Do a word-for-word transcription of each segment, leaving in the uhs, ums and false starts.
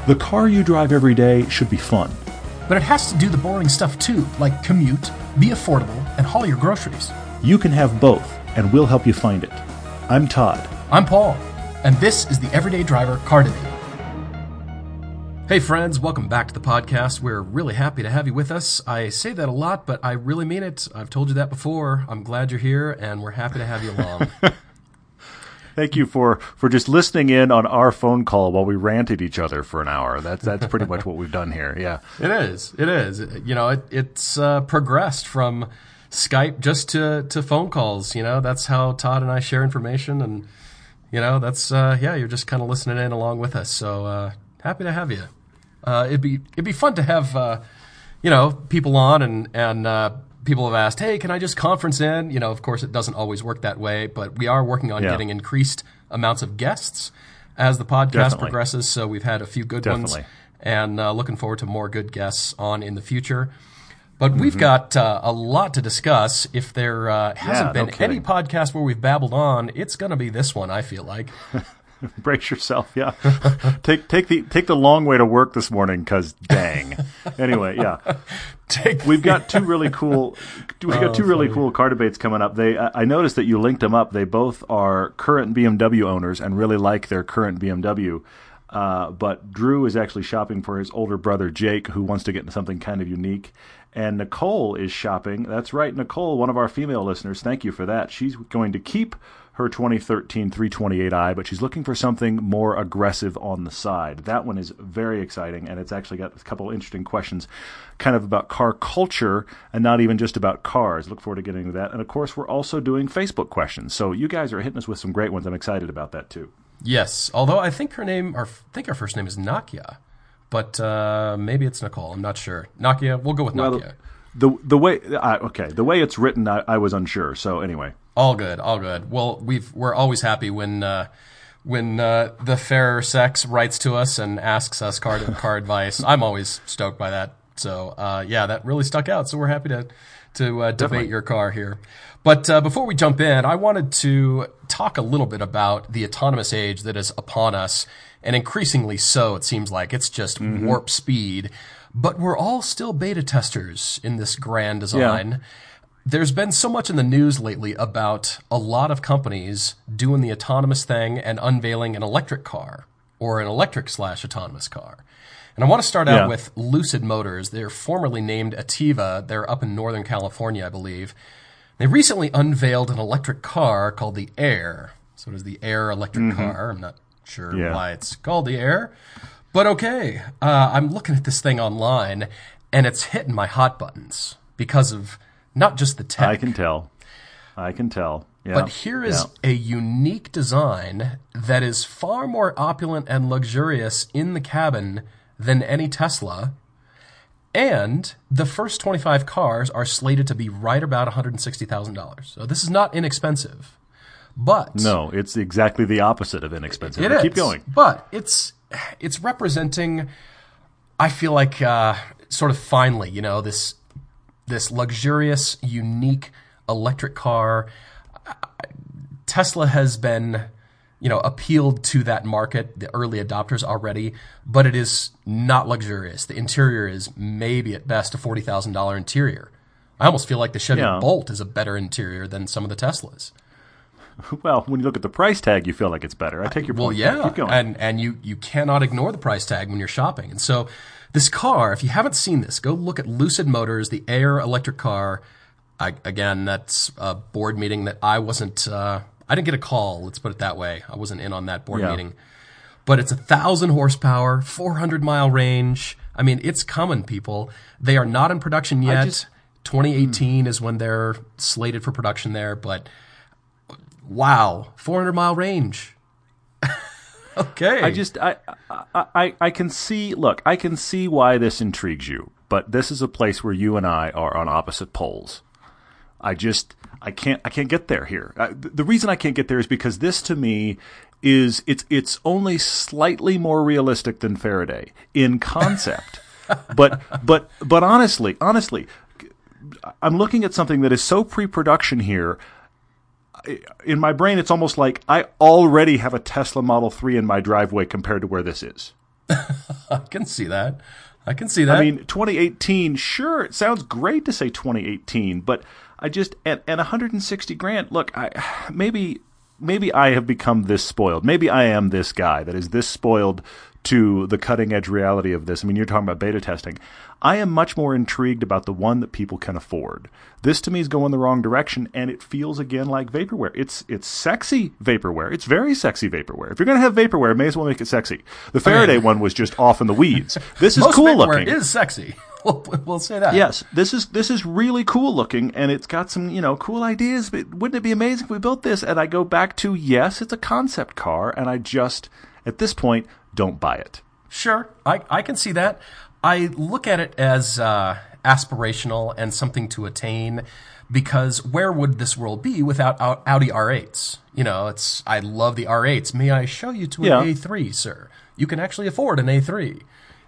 The car you drive every day should be fun. But it has to do the boring stuff too, like commute, be affordable, and haul your groceries. You can have both, and we'll help you find it. I'm Todd. I'm Paul, and this is the Everyday Driver Car Debate. Hey friends, welcome back to the podcast. We're really happy to have you with us. I say that a lot, but I really mean it. I've told you that before. I'm glad you're here, and we're happy to have you along. Thank you for, for just listening in on our phone call while we rant at each other for an hour. That's that's pretty much what we've done here. Yeah, it is. It is. You know, it, it's uh, progressed from Skype just to, to phone calls. You know, that's how Todd and I share information, and you know, that's uh, yeah, you're just kind of listening in along with us. So uh, happy to have you. Uh, it'd be it'd be fun to have uh, you know, people on, and and uh, people have asked, hey, can I just conference in? You know, of course, it doesn't always work that way, but we are working on yeah. getting increased amounts of guests as the podcast Definitely. progresses. So we've had a few good Definitely. ones, and uh, looking forward to more good guests on in the future. But mm-hmm. we've got uh, a lot to discuss. If there uh, hasn't yeah, been no any podcast where we've babbled on, it's going to be this one, I feel like. Brace yourself, yeah. take take the take the long way to work this morning, because dang. Anyway, yeah. Take We've got two really cool. We've got Oh, two really funny. cool car debates coming up. They I I noticed that you linked them up. They both are current B M W owners and really like their current B M W. Uh, but Drew is actually shopping for his older brother Jake, who wants to get into something kind of unique. And Nicole is shopping. That's right, Nicole, one of our female listeners. Thank you for that. She's going to keep her twenty thirteen three twenty-eight i, but she's looking for something more aggressive on the side. That one is very exciting, and it's actually got a couple of interesting questions kind of about car culture and not even just about cars. Look forward to getting into that. And, of course, we're also doing Facebook questions. So you guys are hitting us with some great ones. I'm excited about that, too. Yes, although I think her name, or I think her first name is Nakia, but uh, maybe it's Nicole. I'm not sure. Nakia, we'll go with Nakia. Well, the the way uh, okay, the way it's written, I, I was unsure. So anyway, all good, all good. Well, we've we're always happy when uh, when uh, the fairer sex writes to us and asks us car car advice. I'm always stoked by that. So uh, yeah, that really stuck out. So we're happy to to uh, debate Definitely. your car here. But uh, before we jump in, I wanted to talk a little bit about the autonomous age that is upon us, and increasingly so, it seems like. It's just mm-hmm. warp speed. But we're all still beta testers in this grand design. Yeah. There's been so much in the news lately about a lot of companies doing the autonomous thing and unveiling an electric car, or an electric slash autonomous car. And I want to start out yeah. with Lucid Motors. They're formerly named Ativa. They're up in Northern California, I believe. They recently unveiled an electric car called the Air. So it is the Air electric mm-hmm. car. I'm not sure yeah. why it's called the Air. But okay, uh, I'm looking at this thing online, and it's hitting my hot buttons because of not just the tech. I can tell. I can tell. Yeah. But here is yeah. a unique design that is far more opulent and luxurious in the cabin than any Tesla. And the first twenty-five cars are slated to be right about one hundred sixty thousand dollars. So this is not inexpensive. But no, it's exactly the opposite of inexpensive. It but is. Keep going. But it's it's representing, I feel like, uh, sort of finely, you know, this this luxurious, unique electric car. Tesla has been, you know, appealed to that market, the early adopters already, but it is not luxurious. The interior is maybe at best a forty thousand dollars interior. I almost feel like the Chevy yeah. Bolt is a better interior than some of the Teslas. Well, when you look at the price tag, you feel like it's better. I take your point. Well, yeah, Keep going. and and you you cannot ignore the price tag when you're shopping. And so this car, if you haven't seen this, go look at Lucid Motors, the Air electric car. I, again, that's a board meeting that I wasn't. Uh, I didn't get a call. Let's put it that way. I wasn't in on that board yeah. meeting. But it's a thousand horsepower, four hundred mile range. I mean, it's coming, people. They are not in production yet. Just, twenty eighteen hmm. is when they're slated for production there, but. Wow, four hundred mile range. Okay. I just, I, I, I, I can see, look, I can see why this intrigues you, but this is a place where you and I are on opposite poles. I just, I can't, I can't get there here. I, the reason I can't get there is because this to me is, it's, it's only slightly more realistic than Faraday in concept. but, but, but honestly, honestly, I'm looking at something that is so pre-production here. In my brain, it's almost like I already have a Tesla Model three in my driveway compared to where this is. I can see that. I can see that. I mean, twenty eighteen, sure, it sounds great to say twenty eighteen, but I just, at, at one hundred sixty grand, look, I maybe maybe I have become this spoiled. Maybe I am this guy that is this spoiled to the cutting edge reality of this. I mean, you're talking about beta testing. I am much more intrigued about the one that people can afford. This to me is going the wrong direction, and it feels again like vaporware. It's it's sexy vaporware. It's very sexy vaporware. If you're going to have vaporware, may as well make it sexy. The Faraday I mean, one was just off in the weeds. This is most cool vaporware looking. Is sexy. We'll, we'll say that. Yes, this is this is really cool looking, and it's got some you know cool ideas. But wouldn't it be amazing if we built this? And I go back to yes, it's a concept car, and I just at this point don't buy it. Sure, I I can see that. I look at it as uh, aspirational and something to attain, because where would this world be without Audi R eights? You know, it's I love the R eights. May I show you to an yeah. A three, sir? You can actually afford an A three.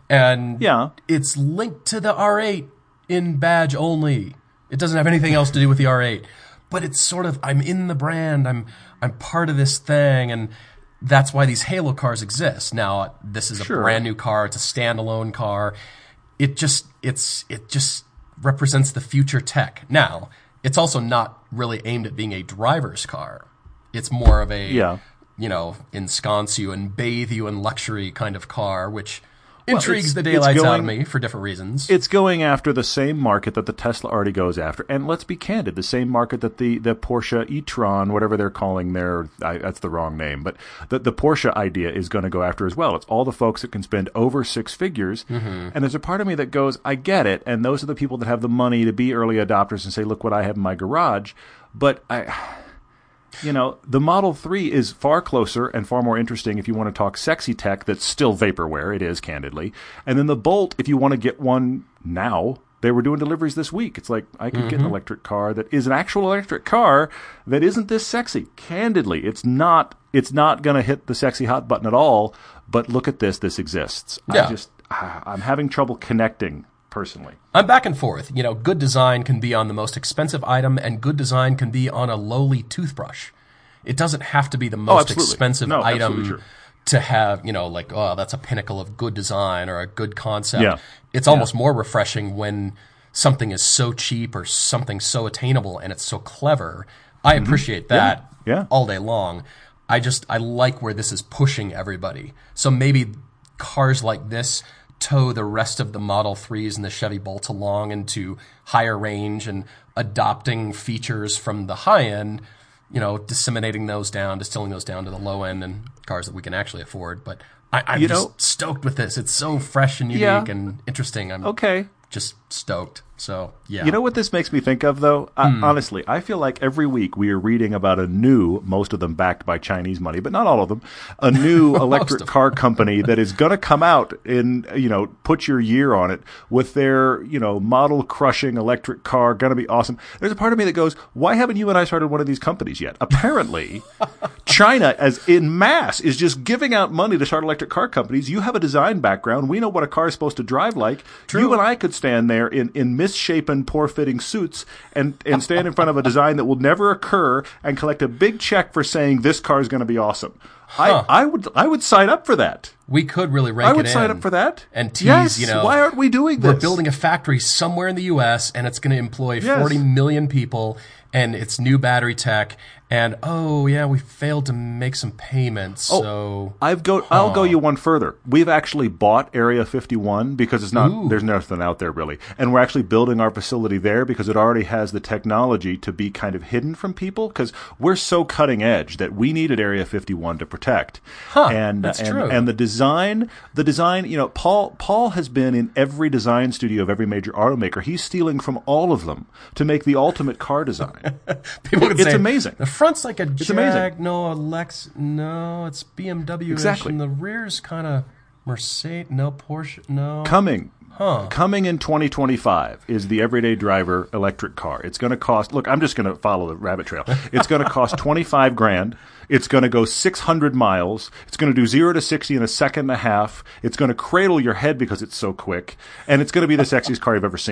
And yeah. it's linked to the R eight in badge only. It doesn't have anything else to do with the R eight. But it's sort of, I'm in the brand, I'm I'm part of this thing, and that's why these Halo cars exist. Now, this is a sure. brand new car, it's a standalone car. It just it's it just represents the future tech. Now, it's also not really aimed at being a driver's car. It's more of a yeah. you know, ensconce you and bathe you in luxury kind of car, which intrigues well, the daylights going, out of me for different reasons. It's going after the same market that the Tesla already goes after. And let's be candid, the same market that the, the Porsche e-tron, whatever they're calling their, I, that's the wrong name, but the, the Porsche idea is going to go after as well. It's all the folks that can spend over six figures. Mm-hmm. And there's a part of me that goes, I get it. And those are the people that have the money to be early adopters and say, look what I have in my garage. But I... You know, the Model three is far closer and far more interesting if you want to talk sexy tech that's still vaporware. It is, candidly. And then the Bolt, if you want to get one now, they were doing deliveries this week. It's like, I could mm-hmm. get an electric car that is an actual electric car that isn't this sexy. Candidly, it's not It's not going to hit the sexy hot button at all, but look at this. This exists. Yeah. I just, I'm having trouble connecting. Personally, I'm back and forth. You know, good design can be on the most expensive item, and good design can be on a lowly toothbrush. It doesn't have to be the most oh, expensive no, item to have, you know, like, oh, that's a pinnacle of good design or a good concept. Yeah. It's almost yeah. more refreshing when something is so cheap or something so attainable and it's so clever. I mm-hmm. appreciate that yeah. Yeah. all day long. I just, I like where this is pushing everybody. So maybe cars like this tow the rest of the Model threes and the Chevy Bolts along into higher range and adopting features from the high end, you know, disseminating those down, distilling those down to the low end and cars that we can actually afford. But I, I'm you just know, stoked with this. It's so fresh and unique yeah. and interesting. I'm okay. just stoked. So, yeah. You know what this makes me think of, though? Hmm. I, honestly, I feel like every week we are reading about a new, most of them backed by Chinese money, but not all of them, a new electric car company that is going to come out and, you know, put your year on it with their, you know, model-crushing electric car, going to be awesome. There's a part of me that goes, why haven't you and I started one of these companies yet? Apparently, China, as in mass, is just giving out money to start electric car companies. You have a design background. We know what a car is supposed to drive like. True. You and I could stand there in, in misshapen, poor-fitting suits and, and stand in front of a design that will never occur and collect a big check for saying this car is going to be awesome. Huh. I, I would I would sign up for that. We could really rank it in. I would sign up for that. And tease, yes, you know. Why aren't we doing this? We're building a factory somewhere in the U S and it's going to employ yes. forty million people and it's new battery tech. And, oh, yeah, we failed to make some payments, oh, so... I've go, huh. I'll go you one further. We've actually bought Area fifty-one because it's not Ooh. there's nothing out there, really. And we're actually building our facility there because it already has the technology to be kind of hidden from people because we're so cutting edge that we needed Area fifty-one to protect. Huh, and, that's and, true. And the design, the design, you know, Paul Paul has been in every design studio of every major automaker. He's stealing from all of them to make the ultimate car design. People can it's say, amazing. The front's like a It's Jag, amazing. no, a Lex, no, it's B M W-ish, Exactly. and the rear's kind of Mercedes, no, Porsche, no. Coming. Huh. Coming in twenty twenty-five is the everyday driver electric car. It's going to cost, look, I'm just going to follow the rabbit trail. It's going to cost twenty-five grand. It's going to go six hundred miles. It's going to do zero to sixty in a second and a half. It's going to cradle your head because it's so quick. And it's going to be the sexiest car you've ever seen.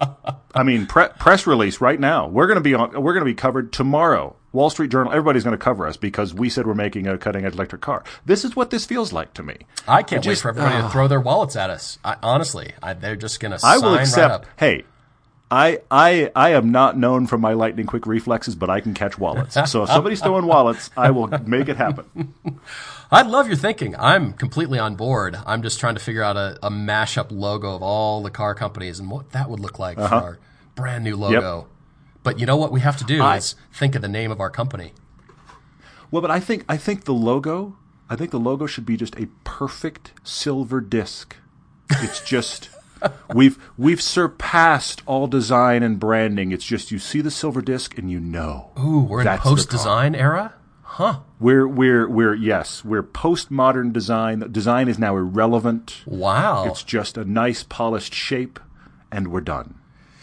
I mean, pre- press release right now. We're going to be on. We're going to be covered tomorrow. Wall Street Journal. Everybody's going to cover us because we said we're making a cutting-edge electric car. This is what this feels like to me. I can't It wait just- for everybody uh, to throw their wallets at us. I, honestly, I, they're just going to I sign will right accept. up. Hey, I I I am not known for my lightning quick reflexes, but I can catch wallets. So if somebody's throwing wallets, I will make it happen. I love your thinking. I'm completely on board. I'm just trying to figure out a, a mashup logo of all the car companies and what that would look like Uh-huh. for our brand new logo. But you know what we have to do I- is think of the name of our company. Well, but I think I think the logo, I think the logo should be just a perfect silver disc. It's just we've we've surpassed all design and branding. It's just you see the silver disc and you know. Ooh, we're in that's the post-design era? Huh. We're we're we're yes, we're postmodern design. Design is now irrelevant. Wow. It's just a nice polished shape, and we're done.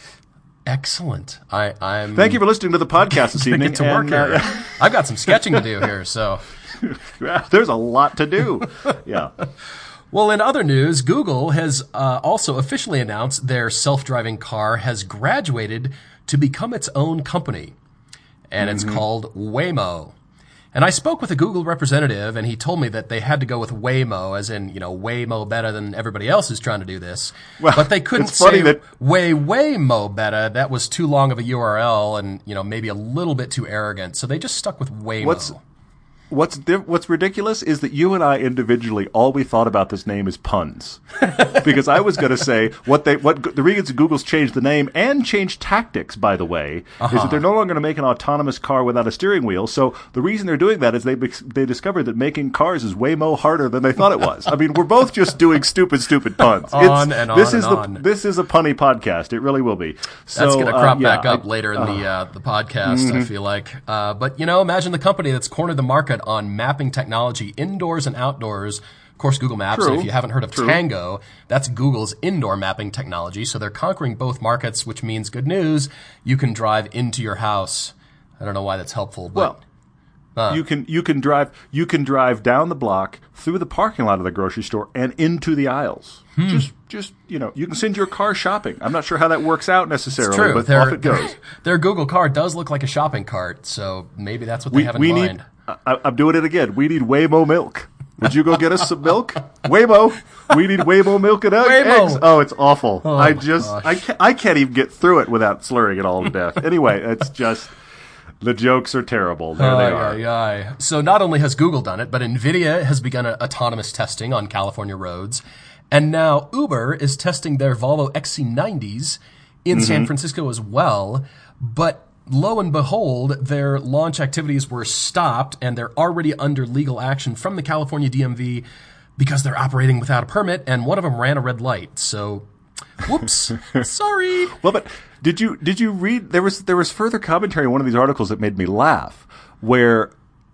Excellent. I, I'm Thank you for listening to the podcast this gonna evening. get to work and, here. uh, I've got some sketching to do here, so. There's a lot to do. Yeah. Well, in other news, Google has uh, also officially announced their self-driving car has graduated to become its own company, and it's called Waymo. And I spoke with a Google representative, and he told me that they had to go with Waymo, as in, you know, way mo better than everybody else who's trying to do this. Well, but they couldn't it's funny say that- way, way mo better. That was too long of a U R L and, you know, maybe a little bit too arrogant. So they just stuck with Waymo. What's- What's diff- what's ridiculous is that you and I individually, all we thought about this name is puns. Because I was going to say what they what the reason Google's changed the name and changed tactics, by the way, Uh-huh. is that they're no longer going to make an autonomous car without a steering wheel. So the reason they're doing that is they they discovered that making cars is way more harder than they thought it was. I mean, we're both just doing stupid, stupid puns. On and this on is and the on. this is a punny podcast. It really will be. So, That's going to uh, crop yeah, back up I- later in the uh, the podcast, I feel like. Uh, but, you know, imagine the company that's cornered the market on mapping technology indoors and outdoors. Of course, Google Maps, True. and if you haven't heard of True. Tango, that's Google's indoor mapping technology. So they're conquering both markets, which means good news. You can drive into your house. I don't know why that's helpful, but Well, You can you can drive you can drive down the block through the parking lot of the grocery store and into the aisles. Hmm. Just just you know you can send your car shopping. I'm not sure how that works out necessarily, it's true. but Their, off it goes. their Google car does look like a shopping cart, so maybe that's what they We have in we mind. need. I, I'm doing it again. We need Waymo milk. Would you go get us some milk? Waymo. We need Waymo milk and egg- Waymo. eggs. Oh, it's awful. I my just gosh. I can't, I can't even get through it without slurring it all to death. Anyway, it's just the jokes are terrible. There they are. Aye, aye, aye. So not only has Google done it, but NVIDIA has begun a, autonomous testing on California roads. And now Uber is testing their Volvo X C nineties in San Francisco as well. But lo and behold, their launch activities were stopped and they're already under legal action from the California D M V because they're operating without a permit and one of them ran a red light. So, whoops, sorry. Well, but did you did you read there was there was further commentary in one of these articles that made me laugh, where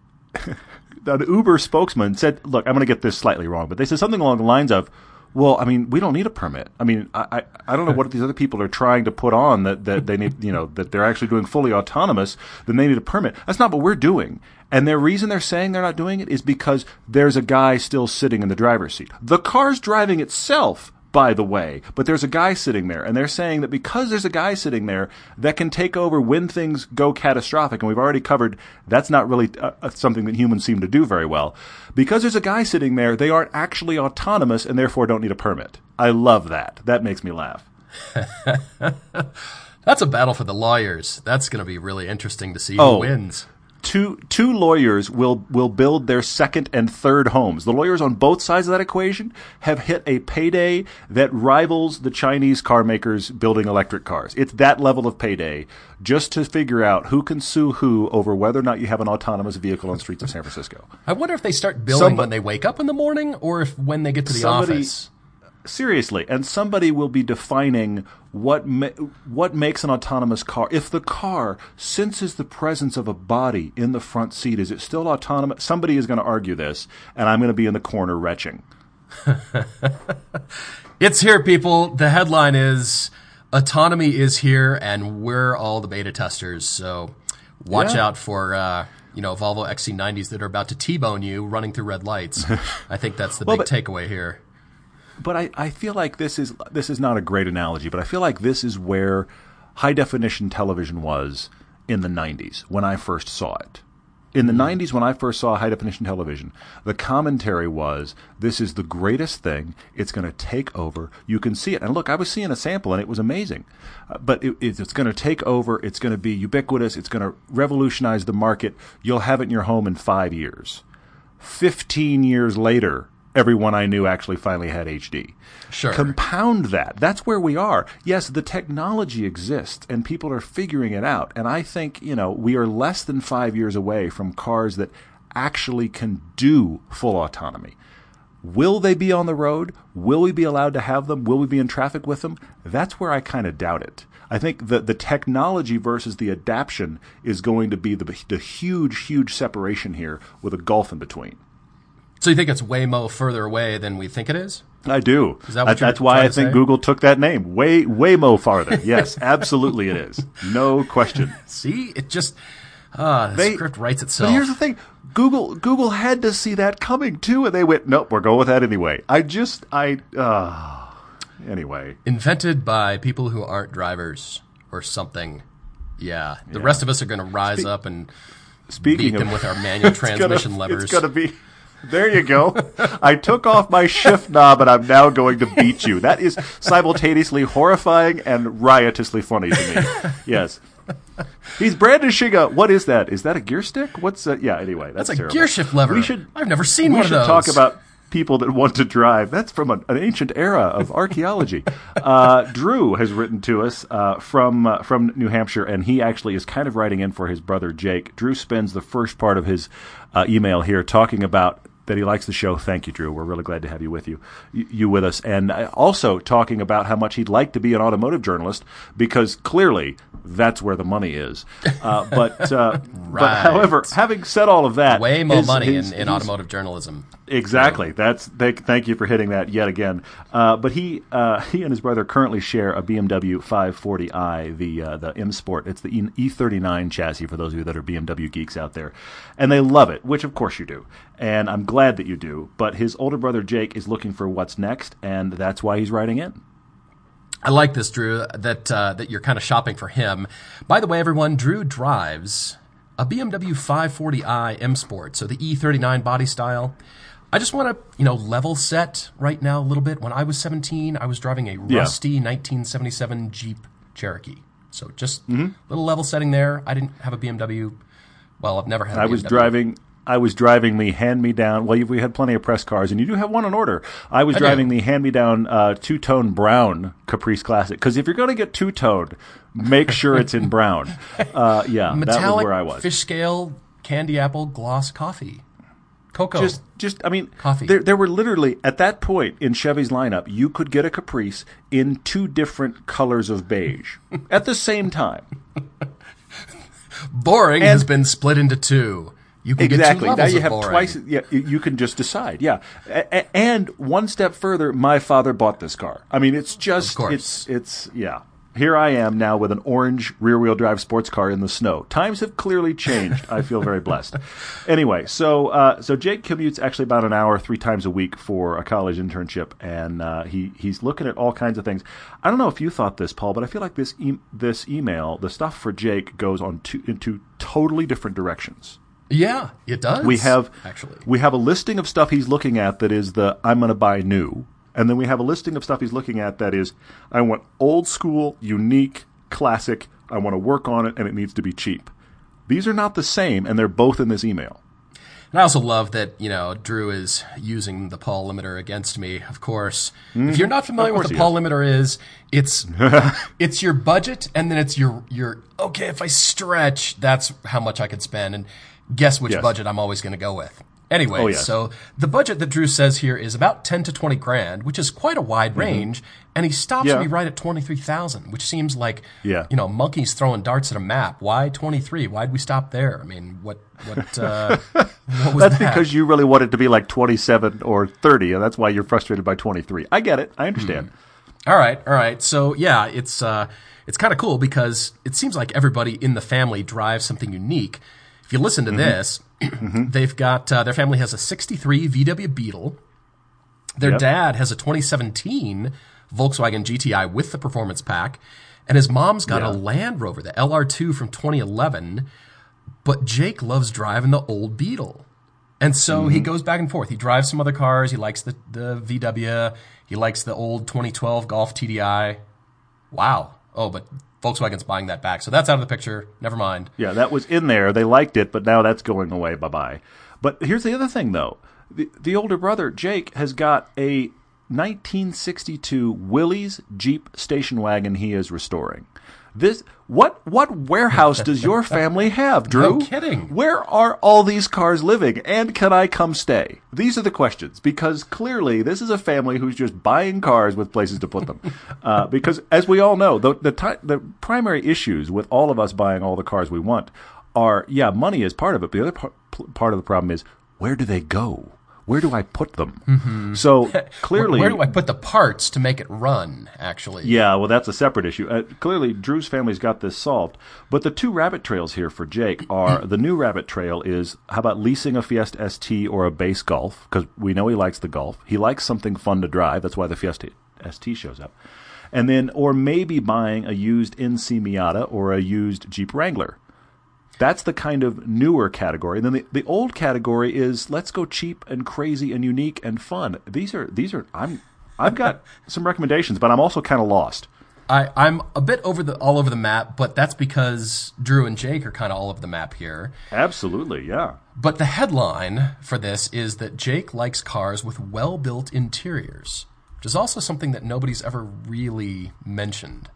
an Uber spokesman said, "Look, I'm going to get this slightly wrong, but they said something along the lines of." Well, I mean, we don't need a permit. I mean, I, I, I don't know what these other people are trying to put on that, that they need, you know, that they're actually doing fully autonomous, then they need a permit. That's not what we're doing. And the reason they're saying they're not doing it is because there's a guy still sitting in the driver's seat. The car's driving itself, by the way, but there's a guy sitting there. And they're saying that because there's a guy sitting there that can take over when things go catastrophic, and we've already covered that's not really uh, something that humans seem to do very well. Because there's a guy sitting there, they aren't actually autonomous and therefore don't need a permit. I love that. That makes me laugh. That's a battle for the lawyers. That's going to be really interesting to see Oh. who wins. Two two lawyers will will build their second and third homes. The lawyers on both sides of that equation have hit a payday that rivals the Chinese car makers building electric cars. It's that level of payday just to figure out who can sue who over whether or not you have an autonomous vehicle on the streets of San Francisco. I wonder if they start billing Somebo- when they wake up in the morning or if when they get to the Somebody- office. Seriously, and somebody will be defining what ma- what makes an autonomous car. If the car senses the presence of a body in the front seat, is it still autonomous? Somebody is going to argue this, and I'm going to be in the corner retching. It's here, people. The headline is autonomy is here, and we're all the beta testers. So watch Yeah. out for uh, you know Volvo X C nineties that are about to T-bone you running through red lights. I think that's the Well, big but- takeaway here. but I, I feel like this is this is not a great analogy, but I feel like this is where high definition television was in the nineties when I first saw it. In the nineties, when I first saw high-definition television, the commentary was, this is the greatest thing. It's going to take over. You can see it. And look, I was seeing a sample, and it was amazing. Uh, but it, it's going to take over. It's going to be ubiquitous. It's going to revolutionize the market. You'll have it in your home in five years. Fifteen years later, everyone I knew actually finally had H D. Sure. Compound that. That's where we are. Yes, the technology exists, and people are figuring it out. And I think, you know, we are less than five years away from cars that actually can do full autonomy. Will they be on the road? Will we be allowed to have them? Will we be in traffic with them? That's where I kind of doubt it. I think that the technology versus the adaptation is going to be the, the huge, huge separation here with a gulf in between. So you think it's way more further away than we think it is? I do. Is that what That's you're why I trying to think say? Google took that name. Way, way mo farther. Yes, absolutely it is. No question. See, it just uh, the They- script writes But itself. here's the thing. Google Google had to see that coming too, and they went, nope, we're going with that anyway. I just, I, uh, anyway. Invented by people who aren't drivers or something. Yeah, the Yeah. rest of us are going to rise Spe- up and Speaking beat of, them with our manual it's gonna- transmission levers. It's going to be, there you go. I took off my shift knob, and I'm now going to beat you. That is simultaneously horrifying and riotously funny to me. Yes. He's brandishing a, what is that? Is that a gear stick? What's that? Yeah, anyway, that's, That's a terrible. gear shift lever. We should, I've never seen we one should of those. talk about people that want to drive. That's from an, an ancient era of archaeology. uh, Drew has written to us uh, from uh, from New Hampshire, and he actually is kind of writing in for his brother Jake. Drew spends the first part of his uh, email here talking about that he likes the show. Thank you, Drew. We're really glad to have you with you, you, you with us, and uh, also talking about how much he'd like to be an automotive journalist because clearly that's where the money is. Uh, but uh, Right. but however, having said all of that, Way more his- money his- in, in his- automotive journalism. Exactly. That's thank, thank you for hitting that yet again. Uh, but he uh, he and his brother currently share a B M W five forty i, the uh, the M Sport. It's the E thirty-nine chassis for those of you that are B M W geeks out there, and they love it, which of course you do, and I'm glad that you do. But his older brother Jake is looking for what's next, and that's why he's writing in. I like this, Drew, that uh, that you're kind of shopping for him. By the way, everyone, Drew drives a B M W five forty i M Sport, so the E thirty-nine body style. I just want to, you know, level set right now a little bit. When I was seventeen, I was driving a Yeah. rusty nineteen seventy-seven Jeep Cherokee. So just a Mm-hmm. little level setting there. I didn't have a B M W. Well, I've never had a I B M W. was driving. I was driving the hand-me-down. Well, you- we had plenty of press cars, and you do have one on order. I was I do. driving the hand-me-down uh, two-tone brown Caprice Classic because if you're going to get two-toned, make sure it's in brown. Uh, yeah, that was Metallic where I was. fish scale candy apple gloss coffee. Cocoa. Just, just, I mean, Coffee. There, there were literally at that point in Chevy's lineup, you could get a Caprice in two different colors of beige at the same time. Boring And- has been split into two. You can Exactly. get two Now levels you of have boring. twice. Yeah, you- you can just decide. Yeah, A- a- and one step further, my father bought this car. I mean, it's just, Of course. it's, it's, yeah. Here I am now with an orange rear-wheel drive sports car in the snow. Times have clearly changed. I feel very blessed. Anyway, so uh, so Jake commutes actually about an hour three times a week for a college internship, and uh, he he's looking at all kinds of things. I don't know if you thought this, Paul, but I feel like this e- this email, the stuff for Jake, goes on two, into totally different directions. Yeah, it does. We have actually. we have a listing of stuff he's looking at that is the I'm going to buy new, and then we have a listing of stuff he's looking at that is I want old school, unique, classic. I want to work on it, and it needs to be cheap. These are not the same, and they're both in this email. And I also love that, you know, Drew is using the Paul limiter against me, of course. If you're not familiar Of with course the he Paul limiter is, it's it's your budget and then it's your your okay, if I stretch, that's how much I could spend, and guess which Yes. budget I'm always going to go with. Anyway, Oh, yes. so the budget that Drew says here is about ten to twenty grand, which is quite a wide range, and he stops Yeah. me right at twenty-three thousand, which seems like, Yeah. you know, monkeys throwing darts at a map. Why twenty-three? Why'd we stop there? I mean, what what uh what was That's that? because you really want it to be like twenty-seven or thirty, and that's why you're frustrated by twenty-three. I get it. I understand. All right, all right. So yeah, it's uh, it's kind of cool because it seems like everybody in the family drives something unique. If you listen to Mm-hmm. this, they've got uh, their family has a sixty-three V W Beetle, Their Yep. dad has a twenty seventeen Volkswagen G T I with the performance pack, and his mom's got Yeah. a Land Rover, the L R two from twenty eleven, but Jake loves driving the old Beetle. And so Mm-hmm. he goes back and forth. He drives some other cars. He likes the, the V W. He likes the old twenty twelve Golf T D I. Wow. Oh, but Volkswagen's buying that back. So that's out of the picture. Never mind. Yeah, that was in there. They liked it, but now that's going away. Bye-bye. But here's the other thing, though. The, the older brother, Jake, has got a nineteen sixty-two Willys Jeep station wagon he is restoring. This what what warehouse does your family have, Drew? No kidding. Where are all these cars living, and can I come stay? These are the questions, because clearly this is a family who's just buying cars with places to put them. Uh, because as we all know, the the, ti- the primary issues with all of us buying all the cars we want are, yeah, money is part of it, but the other par- part of the problem is, where do they go? Where do I put them? Mm-hmm. So clearly, Where do I put the parts to make it run, actually? yeah, well, that's a separate issue. Uh, clearly, Drew's family's got this solved. But the two rabbit trails here for Jake are, the new rabbit trail is, how about leasing a Fiesta S T or a base Golf? Because we know he likes the Golf. He likes something fun to drive. That's why the Fiesta S T shows up. And then, or maybe buying a used N C Miata or a used Jeep Wrangler. That's the kind of newer category. And then the, the old category is, let's go cheap and crazy and unique and fun. These are these are I'm I've got some recommendations, but I'm also kind of lost. I, I'm a bit over the all over the map, but that's because Drew and Jake are kind of all over the map here. Absolutely, yeah. But the headline for this is that Jake likes cars with well-built interiors, which is also something that nobody's ever really mentioned.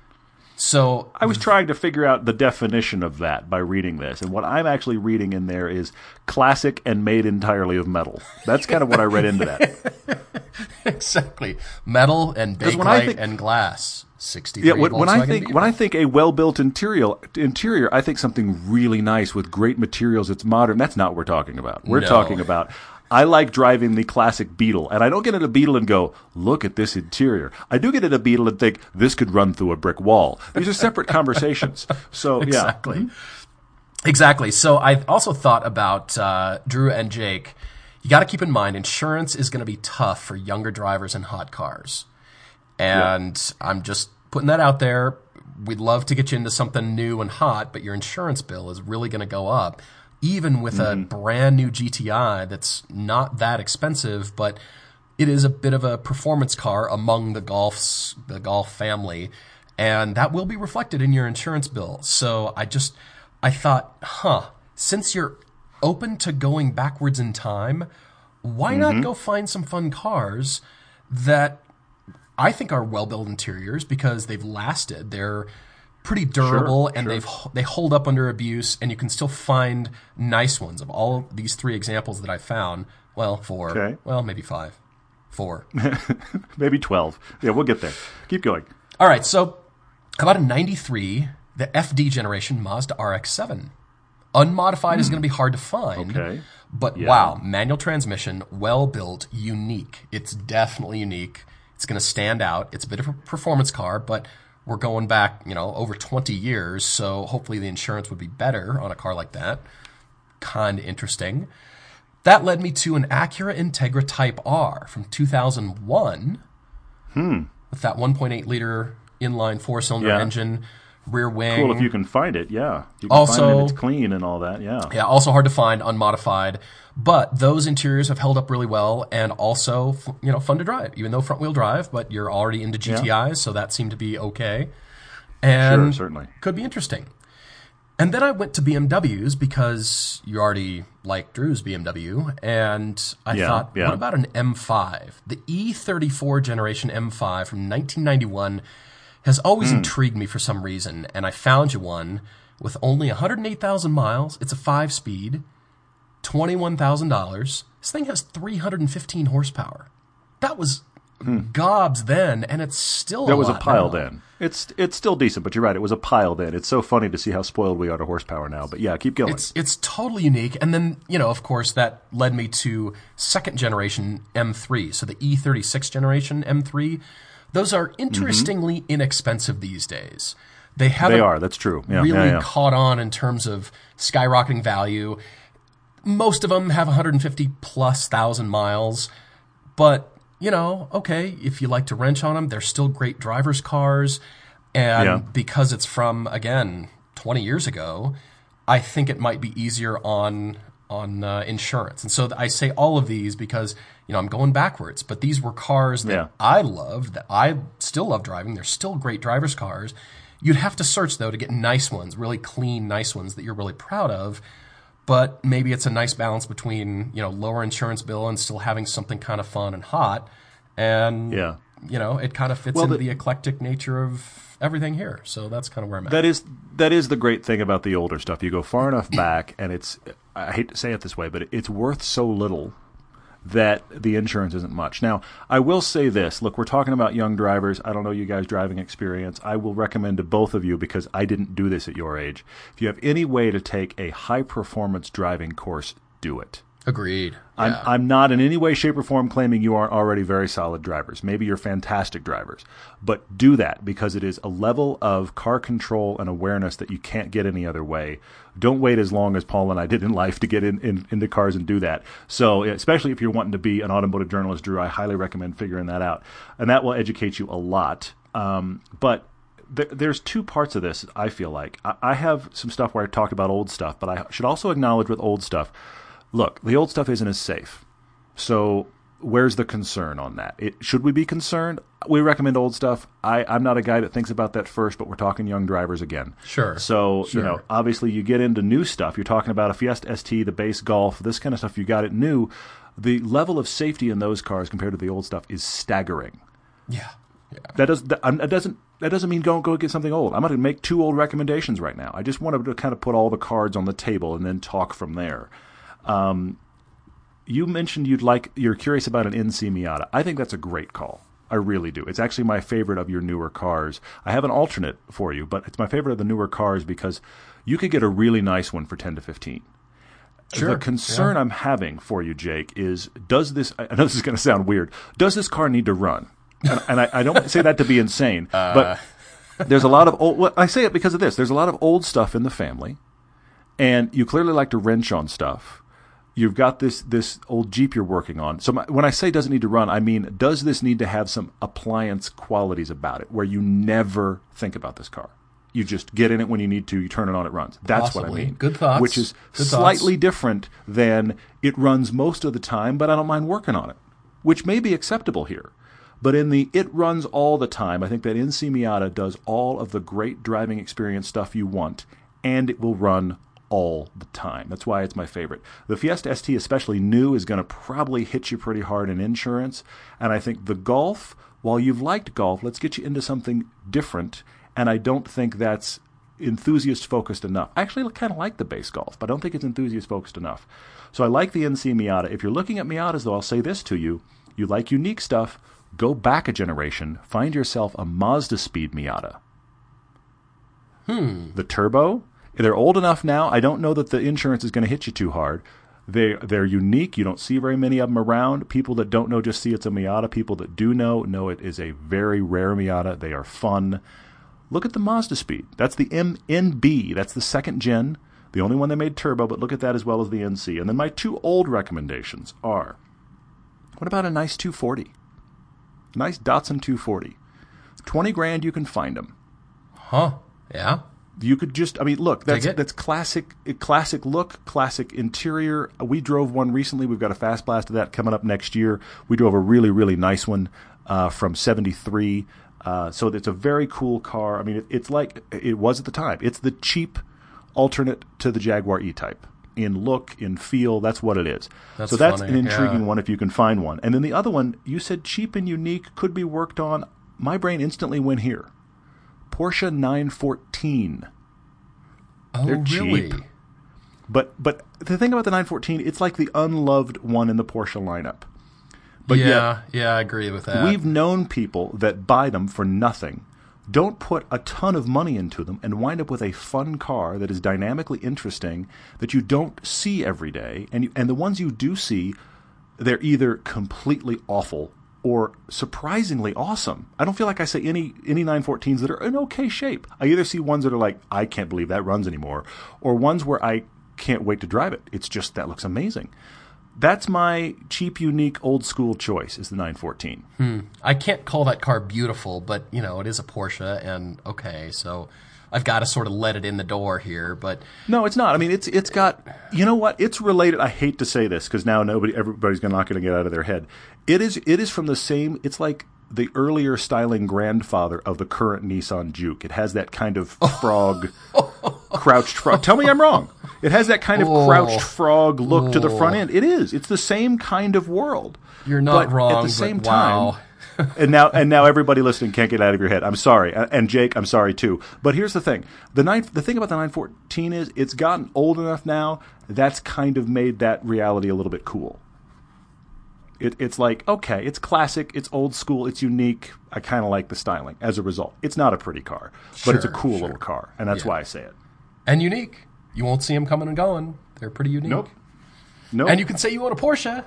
So I was trying to figure out the definition of that by reading this, and what I'm actually reading in there is classic and made entirely of metal. That's kind of what I read into that. exactly, metal and when bakelite I think- and glass. sixty-three Yeah, when, when I Volkswagen think Beetle. when I think a well-built interior, interior, I think something really nice with great materials. It's modern. That's not what we're talking about. We're No. talking about, I like driving the classic Beetle, and I don't get in a Beetle and go, look at this interior. I do get in a Beetle and think, this could run through a brick wall. These are separate conversations. So, yeah. Exactly. Exactly. So I also thought about uh, Drew and Jake. You got to keep in mind, insurance is going to be tough for younger drivers in hot cars. And I'm just putting that out there. We'd love to get you into something new and hot, but your insurance bill is really going to go up, even with mm-hmm. a brand new G T I that's not that expensive, but it is a bit of a performance car among the Golfs, the Golf family, and that will be reflected in your insurance bill. So I just, I thought, huh, since you're open to going backwards in time, why mm-hmm. not go find some fun cars that I think are well-built interiors because they've lasted. They're pretty durable, sure, and sure. they've they hold up under abuse, and you can still find nice ones. Of all these three examples that I found, well, four, okay. well, maybe five, four. Maybe twelve. Yeah, we'll get there. Keep going. All right, so about a ninety-three, the F D generation Mazda R X seven. Unmodified mm. is going to be hard to find, okay. but yeah. wow, manual transmission, well-built, unique. It's definitely unique. It's going to stand out. It's a bit of a performance car, but we're going back, you know, over twenty years, so hopefully the insurance would be better on a car like that. Kind of interesting. That led me to an Acura Integra Type R from two thousand one hmm. with that one point eight liter inline four-cylinder yeah. engine, rear wing. Cool if you can find it, yeah. You can also, find it and it's clean and all that, yeah. Yeah, also hard to find, unmodified. But those interiors have held up really well, and also, you know, fun to drive, even though front-wheel drive, but you're already into G T Is, yeah. so that seemed to be okay. And sure, certainly. Could be interesting. And then I went to B M Ws because you already like Drew's B M W, and I yeah, thought, yeah. what about an M five? The E thirty-four generation M five from nineteen ninety-one has always mm. intrigued me for some reason, and I found you one with only one hundred eight thousand miles. It's a five-speed, twenty-one thousand dollars. This thing has three hundred fifteen horsepower. That was hmm. gobs then, and it's still that a was lot a pile now. then. It's it's still decent, but you're right. It was a pile then. It's so funny to see how spoiled we are to horsepower now. But yeah, keep going. It's it's totally unique. And then, you know, of course, that led me to second generation M three. So the E thirty-six generation M three. Those are interestingly mm-hmm. inexpensive these days. They haven't they are. That's true. Yeah, really yeah, yeah. caught on in terms of skyrocketing value. Most of them have one hundred fifty plus thousand miles, but you know, okay, if you like to wrench on them, they're still great driver's cars. And Yeah. because it's from, again, twenty years ago, I think it might be easier on on uh, insurance. And so I say all of these because, you know, I'm going backwards. But these were cars that Yeah. I loved, that I still love driving. They're still great driver's cars. You'd have to search, though, to get nice ones, really clean, nice ones that you're really proud of. But maybe it's a nice balance between, you know, lower insurance bill and still having something kind of fun and hot. And, Yeah. you know, it kind of fits Well, into the- the eclectic nature of everything here. So that's kind of where I'm at. That is that is the great thing about the older stuff. You go far enough back, and it's, I hate to say it this way, but it's worth so little that the insurance isn't much. Now, I will say this. Look, we're talking about young drivers. I don't know you guys' driving experience. I will recommend to both of you, because I didn't do this at your age. If you have any way to take a high-performance driving course, do it. Agreed. I'm, Yeah. I'm not in any way, shape, or form claiming you aren't already very solid drivers. Maybe you're fantastic drivers. But do that, because it is a level of car control and awareness that you can't get any other way. Don't wait as long as Paul and I did in life to get in, in, into cars and do that. So especially if you're wanting to be an automotive journalist, Drew, I highly recommend figuring that out. And that will educate you a lot. Um, but th- there's two parts of this, I feel like. I, I have some stuff where I talked about old stuff, but I should also acknowledge with old stuff, look, the old stuff isn't as safe. So where's the concern on that? It, should we be concerned? We recommend old stuff. I, I'm not a guy that thinks about that first, but we're talking young drivers again. Sure. So, Sure. you know, obviously you get into new stuff. You're talking about a Fiesta S T, the base Golf, this kind of stuff. You got it new. The level of safety in those cars compared to the old stuff is staggering. Yeah. Yeah. That, does, that, um, that doesn't that doesn't mean don't go get something old. I'm going to make two old recommendations right now. I just wanted to kind of put all the cards on the table and then talk from there. Um, you mentioned you'd like you're curious about an N C Miata. I think that's a great call. I really do. It's actually my favorite of your newer cars. I have an alternate for you, but it's my favorite of the newer cars because you could get a really nice one for ten to fifteen. Sure. The concern Yeah. I'm having for you, Jake, is does this I know this is going to sound weird. Does this car need to run? And, and I, I don't say that to be insane, Uh. but there's a lot of old well, I say it because of this. There's a lot of old stuff in the family, and you clearly like to wrench on stuff. You've got this this old Jeep you're working on. So my, when I say doesn't need to run, I mean, does this need to have some appliance qualities about it where you never think about this car? You just get in it when you need to, you turn it on, it runs. That's what I Possibly. mean. Good thoughts. Which is Good slightly thoughts. different than it runs most of the time, but I don't mind working on it, which may be acceptable here. But in the it runs all the time, I think that N C Miata does all of the great driving experience stuff you want, and it will run all the time. That's why it's my favorite. The Fiesta S T, especially new, is going to probably hit you pretty hard in insurance. And I think the Golf, while you've liked Golf, let's get you into something different. And I don't think that's enthusiast-focused enough. I actually kind of like the base Golf, but I don't think it's enthusiast-focused enough. So I like the N C Miata. If you're looking at Miatas, though, I'll say this to you. You like unique stuff, go back a generation, find yourself a Mazda Speed Miata. Hmm. The turbo, they're old enough now. I don't know that the insurance is going to hit you too hard. They, they're unique. You don't see very many of them around. People that don't know just see it's a Miata. People that do know, know it is a very rare Miata. They are fun. Look at the Mazda Speed. That's the M N B. That's the second gen, the only one they made turbo, but look at that as well as the N C. And then my two old recommendations are, what about a nice two forty? Nice Datsun two forty. twenty grand, you can find them. Huh. Yeah. You could just, I mean, look, that's Dig it. that's classic, classic look, classic interior. We drove one recently. We've got a fast blast of that coming up next year. We drove a really, really nice one uh, from seventy-three. Uh, so it's a very cool car. I mean, it, it's like it was at the time. It's the cheap alternate to the Jaguar E-Type. In look, in feel, that's what it is. That's so that's funny, an intriguing yeah. one if you can find one. And then the other one, you said cheap and unique, could be worked on. My brain instantly went here. Porsche nine fourteen. Oh, They're really? cheap. But but the thing about the nine fourteen, it's like the unloved one in the Porsche lineup. But yeah, yeah, I agree with yet, that. we've known people that buy them for nothing, don't put a ton of money into them, and wind up with a fun car that is dynamically interesting that you don't see every day. And you, and the ones you do see, they're either completely awful or surprisingly awesome. I don't feel like I say any any nine fourteens that are in okay shape. I either see ones that are like, I can't believe that runs anymore, or ones where I can't wait to drive it. It's just, that looks amazing. that's my cheap, unique, old school choice is the nine fourteen. Hmm. I can't call that car beautiful, but, you know, it is a Porsche, and okay, so I've got to sort of let it in the door here, but... No, it's not. I mean, it's it's got... You know what? It's related... I hate to say this, because now nobody, everybody's not going to get out of their head. It is It is from the same... It's like the earlier styling grandfather of the current Nissan Juke. It has that kind of frog... crouched frog. Tell me I'm wrong. It has that kind of oh. crouched frog look oh. to the front end. It is. It's the same kind of world. You're not but wrong, at the same but wow. time... and now, and now, everybody listening can't get out of your head. I'm sorry, and Jake, I'm sorry too. But here's the thing: the nine, the thing about the nine fourteen is it's gotten old enough now. That's kind of made that reality a little bit cool. It, it's like, okay, it's classic, it's old school, it's unique. I kind of like the styling. As a result, it's not a pretty car, but sure, it's a cool sure. little car, and that's yeah. why I say it. And unique. You won't see them coming and going. They're pretty unique. Nope. Nope. And you can say you own a Porsche.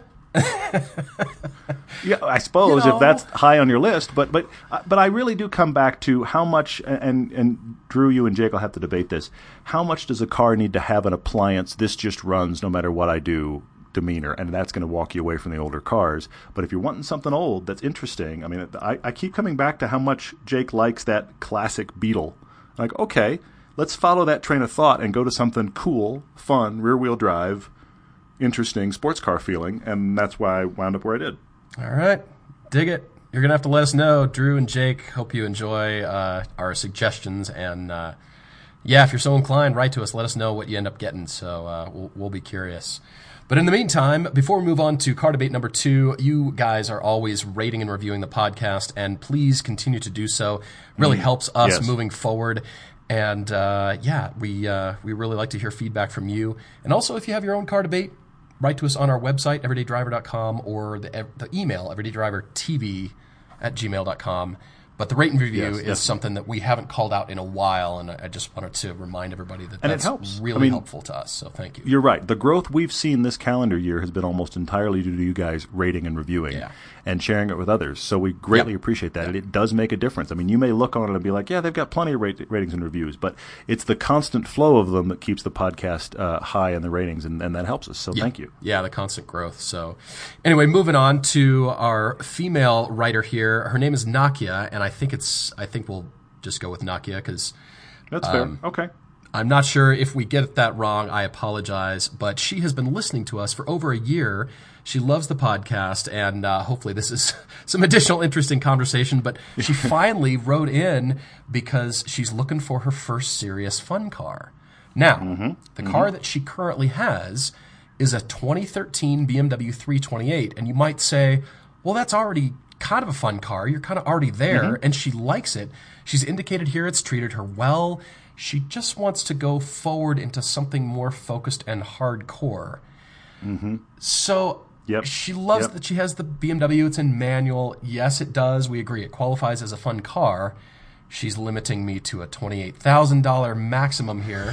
Yeah, I suppose you know. if that's high on your list, but but but I really do come back to how much, and and Drew, you and Jake will have to debate this. How much does a car need to have an appliance? This just runs no matter what I do. Demeanor, and that's going to walk you away from the older cars. But if you're wanting something old that's interesting, I mean, I, I keep coming back to how much Jake likes that classic Beetle. Like, okay, let's follow that train of thought and go to something cool, fun, rear-wheel drive, interesting sports car feeling, and that's why I wound up where I did. All right. Dig it. You're going to have to let us know. Drew and Jake, hope you enjoy uh, our suggestions. And, uh, yeah, if you're so inclined, write to us. Let us know what you end up getting. So uh, we'll, we'll be curious. But in the meantime, before we move on to car debate number two, you guys are always rating and reviewing the podcast, and please continue to do so. It really mm. helps us yes. moving forward. And, uh, yeah, we uh, we really like to hear feedback from you. And also, if you have your own car debate, write to us on our website, everyday driver dot com, or the, the email, everydaydrivertv at gmail dot com. But the rate and review yes, is definitely. something that we haven't called out in a while, and I just wanted to remind everybody that and that's it helps. really I mean, helpful to us, so thank you. You're right. The growth we've seen this calendar year has been almost entirely due to you guys rating and reviewing yeah. and sharing it with others. So we greatly yep. appreciate that. Yep. And it does make a difference. I mean, you may look on it and be like, yeah, they've got plenty of rate- ratings and reviews, but it's the constant flow of them that keeps the podcast uh, high in the ratings, and, and that helps us. So yeah. thank you. Yeah, the constant growth. So anyway, moving on to our female writer here. Her name is Nakia, and I think it's I think we'll just go with Nakia because that's um, fair. Okay. I'm not sure if we get that wrong. I apologize, but she has been listening to us for over a year. She loves the podcast, and uh, hopefully this is some additional interesting conversation. But she finally wrote in because she's looking for her first serious fun car. Now, mm-hmm. the mm-hmm. car that she currently has is a twenty thirteen B M W three twenty-eight, and you might say, well, that's already kind of a fun car. You're kind of already there, mm-hmm. and she likes it. She's indicated here it's treated her well. She just wants to go forward into something more focused and hardcore. Mm-hmm. So yep. she loves yep. that she has the B M W. It's in manual. Yes, it does. We agree. It qualifies as a fun car. She's limiting me to a twenty-eight thousand dollars maximum here.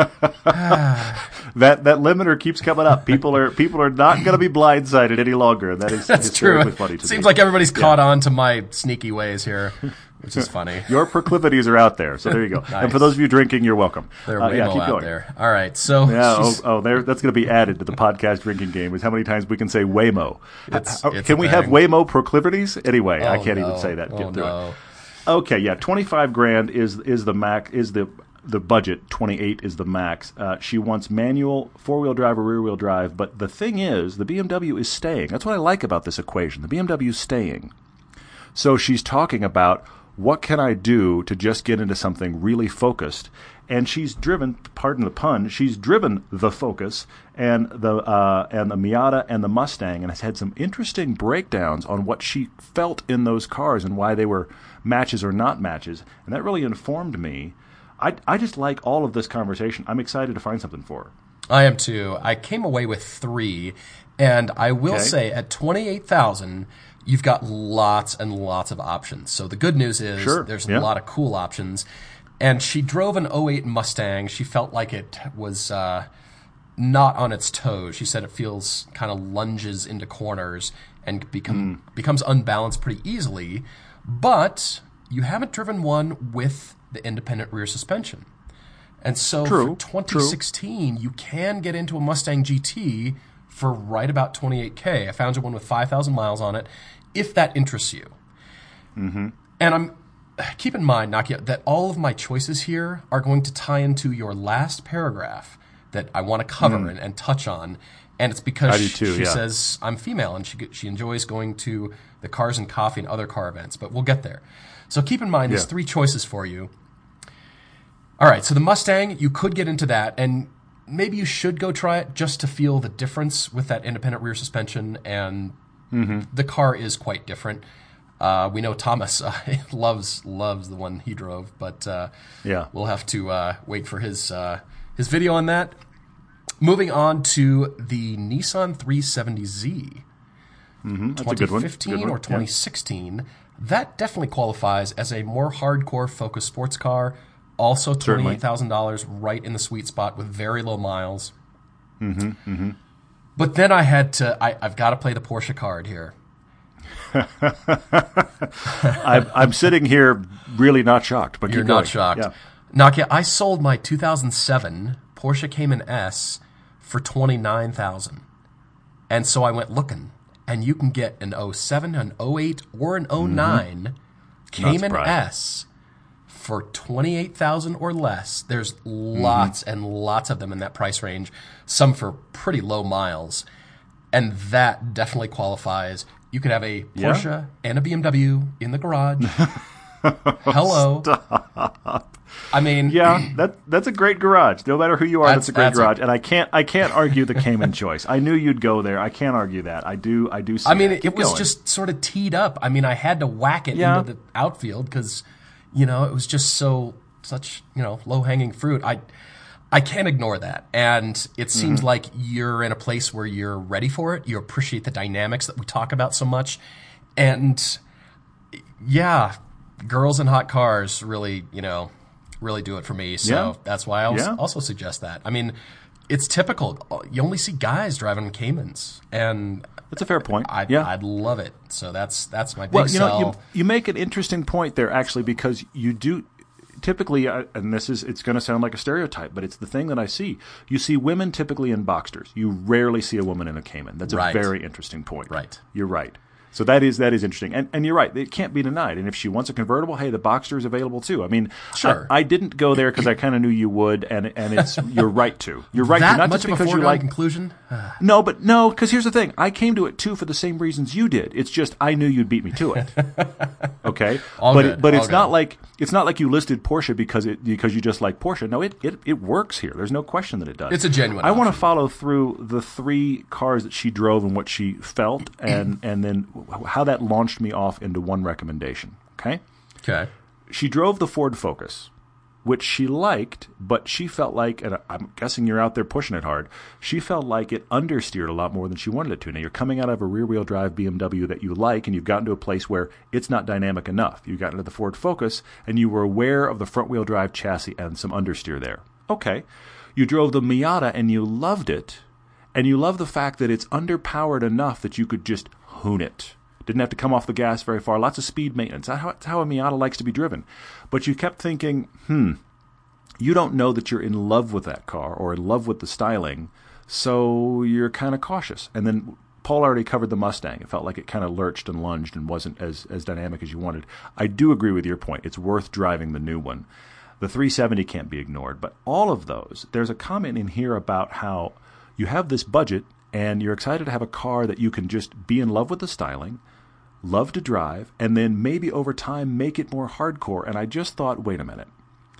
that that limiter keeps coming up. People are people are not going to be blindsided any longer. And that is That's true. Funny to it seems me. like everybody's yeah. caught on to my sneaky ways here, which is funny. Your proclivities are out there, so there you go. Nice. And for those of you drinking, you're welcome. They're uh, way yeah, more keep out going. there. All right, so yeah, oh, oh there, that's going to be added to the podcast drinking game. Is how many times we can say Waymo. It's, uh, it's can we have Waymo proclivities? Anyway, oh, I can't no. even say that. Oh, Get through no. it. Okay, yeah, twenty-five grand is is the max is the the budget. twenty-eight is the max. Uh, she wants manual, four wheel drive or rear wheel drive. But the thing is, the B M W is staying. That's what I like about this equation. The B M W is staying. So she's talking about what can I do to just get into something really focused. And she's driven, pardon the pun, she's driven the Focus and the uh, and the Miata and the Mustang, and has had some interesting breakdowns on what she felt in those cars and why they were matches or not matches. And that really informed me. I, I just like all of this conversation. I'm excited to find something for her. I am too. I came away with three, and I will Okay. say at twenty-eight thousand dollars, you've got lots and lots of options. So the good news is Sure. there's Yeah. a lot of cool options. And she drove an oh eight Mustang. She felt like it was uh, not on its toes. She said it feels kind of lunges into corners and become mm. becomes unbalanced pretty easily. But you haven't driven one with the independent rear suspension. And so True. for twenty sixteen, True. you can get into a Mustang G T for right about twenty-eight K. I found you one with five thousand miles on it, if that interests you. Mm-hmm. And I'm keep in mind, Nakia, that all of my choices here are going to tie into your last paragraph that I want to cover mm. and, and touch on. And it's because I do too, she yeah. says I'm female and she she enjoys going to the Cars and Coffee and other car events, but we'll get there. So keep in mind, yeah. there's three choices for you. All right, so the Mustang, you could get into that, and maybe you should go try it just to feel the difference with that independent rear suspension, and mm-hmm. the car is quite different. Uh, we know Thomas uh, loves loves the one he drove, but uh, yeah. we'll have to uh, wait for his uh, his video on that. Moving on to the Nissan three seventy Z. Mm-hmm. That's a good one. twenty fifteen good one. or twenty sixteen. Yeah. That definitely qualifies as a more hardcore focused sports car. Also twenty-eight thousand dollars, right in the sweet spot with very low miles. Mm-hmm. Mm-hmm. But then I had to, I, I've got to play the Porsche card here. I'm, I'm sitting here really not shocked, but You're keep not going. shocked. Yeah. Nakia, I sold my two thousand seven Porsche Cayman S for twenty-nine thousand dollars. And so I went looking, and you can get an oh seven, an oh eight, or an oh nine mm-hmm. Cayman S for twenty-eight thousand dollars or less. There's lots mm-hmm. and lots of them in that price range, some for pretty low miles. And that definitely qualifies. You could have a Porsche yeah. and a B M W in the garage. Hello. Stop. I mean, yeah, that that's a great garage. No matter who you are, that's, that's a great that's garage. A, and I can't I can't argue the Cayman choice. I knew you'd go there. I can't argue that. I do I do see I mean, that. it was going. just sort of teed up. I mean, I had to whack it yeah. into the outfield because, you know, it was just so such, you know, low-hanging fruit. I I can't ignore that. And it seems mm-hmm. like you're in a place where you're ready for it. You appreciate the dynamics that we talk about so much. And yeah, girls in hot cars really, you know, really do it for me. So yeah. that's why I also, yeah. also suggest that. I mean, it's typical. You only see guys driving Caymans, and that's a fair point. I'd, yeah. I'd love it. So that's that's my big well, you sell. know, you, you make an interesting point there, actually, because you do typically, uh, and this is it's going to sound like a stereotype, but it's the thing that I see. You see women typically in Boxsters. You rarely see a woman in a Cayman. That's a right. very interesting point. Right. You're right. So that is that is interesting, and and you're right. It can't be denied. And if she wants a convertible, hey, the Boxster is available too. I mean, sure. I, I didn't go there because I kind of knew you would, and and it's you're right to. You're right that to. Not much just of a because you foregone like conclusion. no, but no, because here's the thing. I came to it too for the same reasons you did. It's just I knew you'd beat me to it. Okay, All but good. It, but All it's good. not like it's not like you listed Porsche because it because you just like Porsche. No, it it, it works here. There's no question that it does. It's a genuine. I want to option. follow through the three cars that she drove and what she felt, and and then how that launched me off into one recommendation. Okay. Okay. She drove the Ford Focus, which she liked, but she felt like, and I'm guessing you're out there pushing it hard, she felt like it understeered a lot more than she wanted it to. Now, you're coming out of a rear-wheel drive B M W that you like, and you've gotten to a place where it's not dynamic enough. You got into the Ford Focus, and you were aware of the front-wheel drive chassis and some understeer there. Okay. You drove the Miata, and you loved it, and you love the fact that it's underpowered enough that you could just hoon it. Didn't have to come off the gas very far. Lots of speed maintenance. That's how, that's how a Miata likes to be driven. But you kept thinking, hmm, you don't know that you're in love with that car or in love with the styling, so you're kind of cautious. And then Paul already covered the Mustang. It felt like it kind of lurched and lunged and wasn't as, as dynamic as you wanted. I do agree with your point. It's worth driving the new one. The three seventy can't be ignored. But all of those, there's a comment in here about how you have this budget and you're excited to have a car that you can just be in love with the styling, love to drive, and then maybe over time make it more hardcore. And I just thought, wait a minute.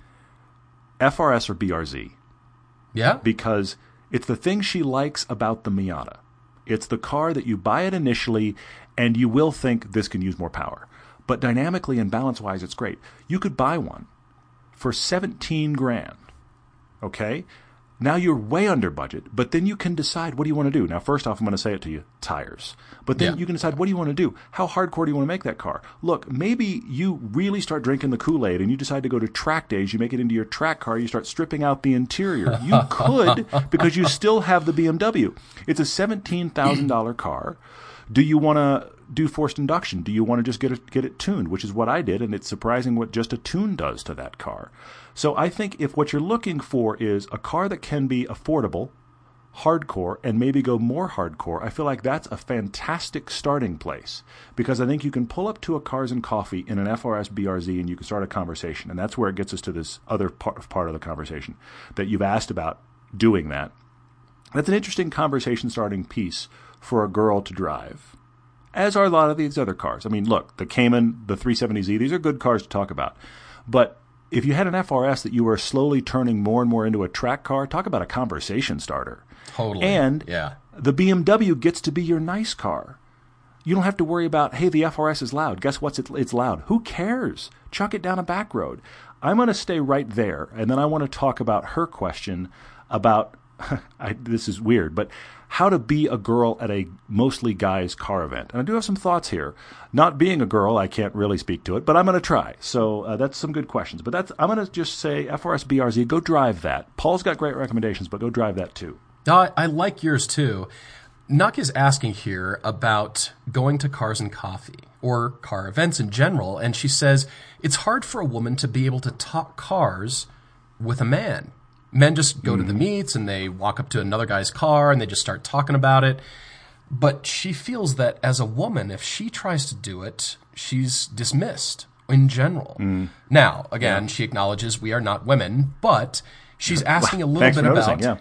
F R S or B R Z? Yeah. Because it's the thing she likes about the Miata. It's the car that you buy it initially and you will think this can use more power. But dynamically and balance-wise, it's great. You could buy one for seventeen grand. Okay? Now you're way under budget, but then you can decide, what do you want to do? Now, first off, I'm going to say it to you, tires. But then yeah. you can decide, what do you want to do? How hardcore do you want to make that car? Look, maybe you really start drinking the Kool-Aid and you decide to go to track days. You make it into your track car. You start stripping out the interior. You could, because you still have the B M W. It's a seventeen thousand dollars car. Do you want to do forced induction? Do you want to just get it, get it tuned, which is what I did, and it's surprising what just a tune does to that car. So I think if what you're looking for is a car that can be affordable, hardcore and maybe go more hardcore, I feel like that's a fantastic starting place, because I think you can pull up to a Cars and Coffee in an F R S B R Z and you can start a conversation. And that's where it gets us to this other part, part of the conversation that you've asked about doing that. That's an interesting conversation starting piece for a girl to drive, as are a lot of these other cars. I mean, look, the Cayman, the three seventy Z, these are good cars to talk about. But if you had an F R S that you were slowly turning more and more into a track car, talk about a conversation starter. Totally. And yeah. the B M W gets to be your nice car. You don't have to worry about, hey, the F R S is loud. Guess what? It's, it's loud. Who cares? Chuck it down a back road. I'm going to stay right there, and then I want to talk about her question about, I, this is weird, but how to be a girl at a mostly guys car event. And I do have some thoughts here. Not being a girl, I can't really speak to it, but I'm going to try. So uh, that's some good questions. But that's I'm going to just say F R S B R Z, go drive that. Paul's got great recommendations, but go drive that too. I, I like yours too. Nuck is asking here about going to Cars and Coffee or car events in general, and she says it's hard for a woman to be able to talk cars with a man. Men just go mm-hmm. to the meets and they walk up to another guy's car and they just start talking about it. But she feels that as a woman, if she tries to do it, she's dismissed in general. Mm. Now, again, yeah. she acknowledges we are not women, but she's asking a little bit about yeah.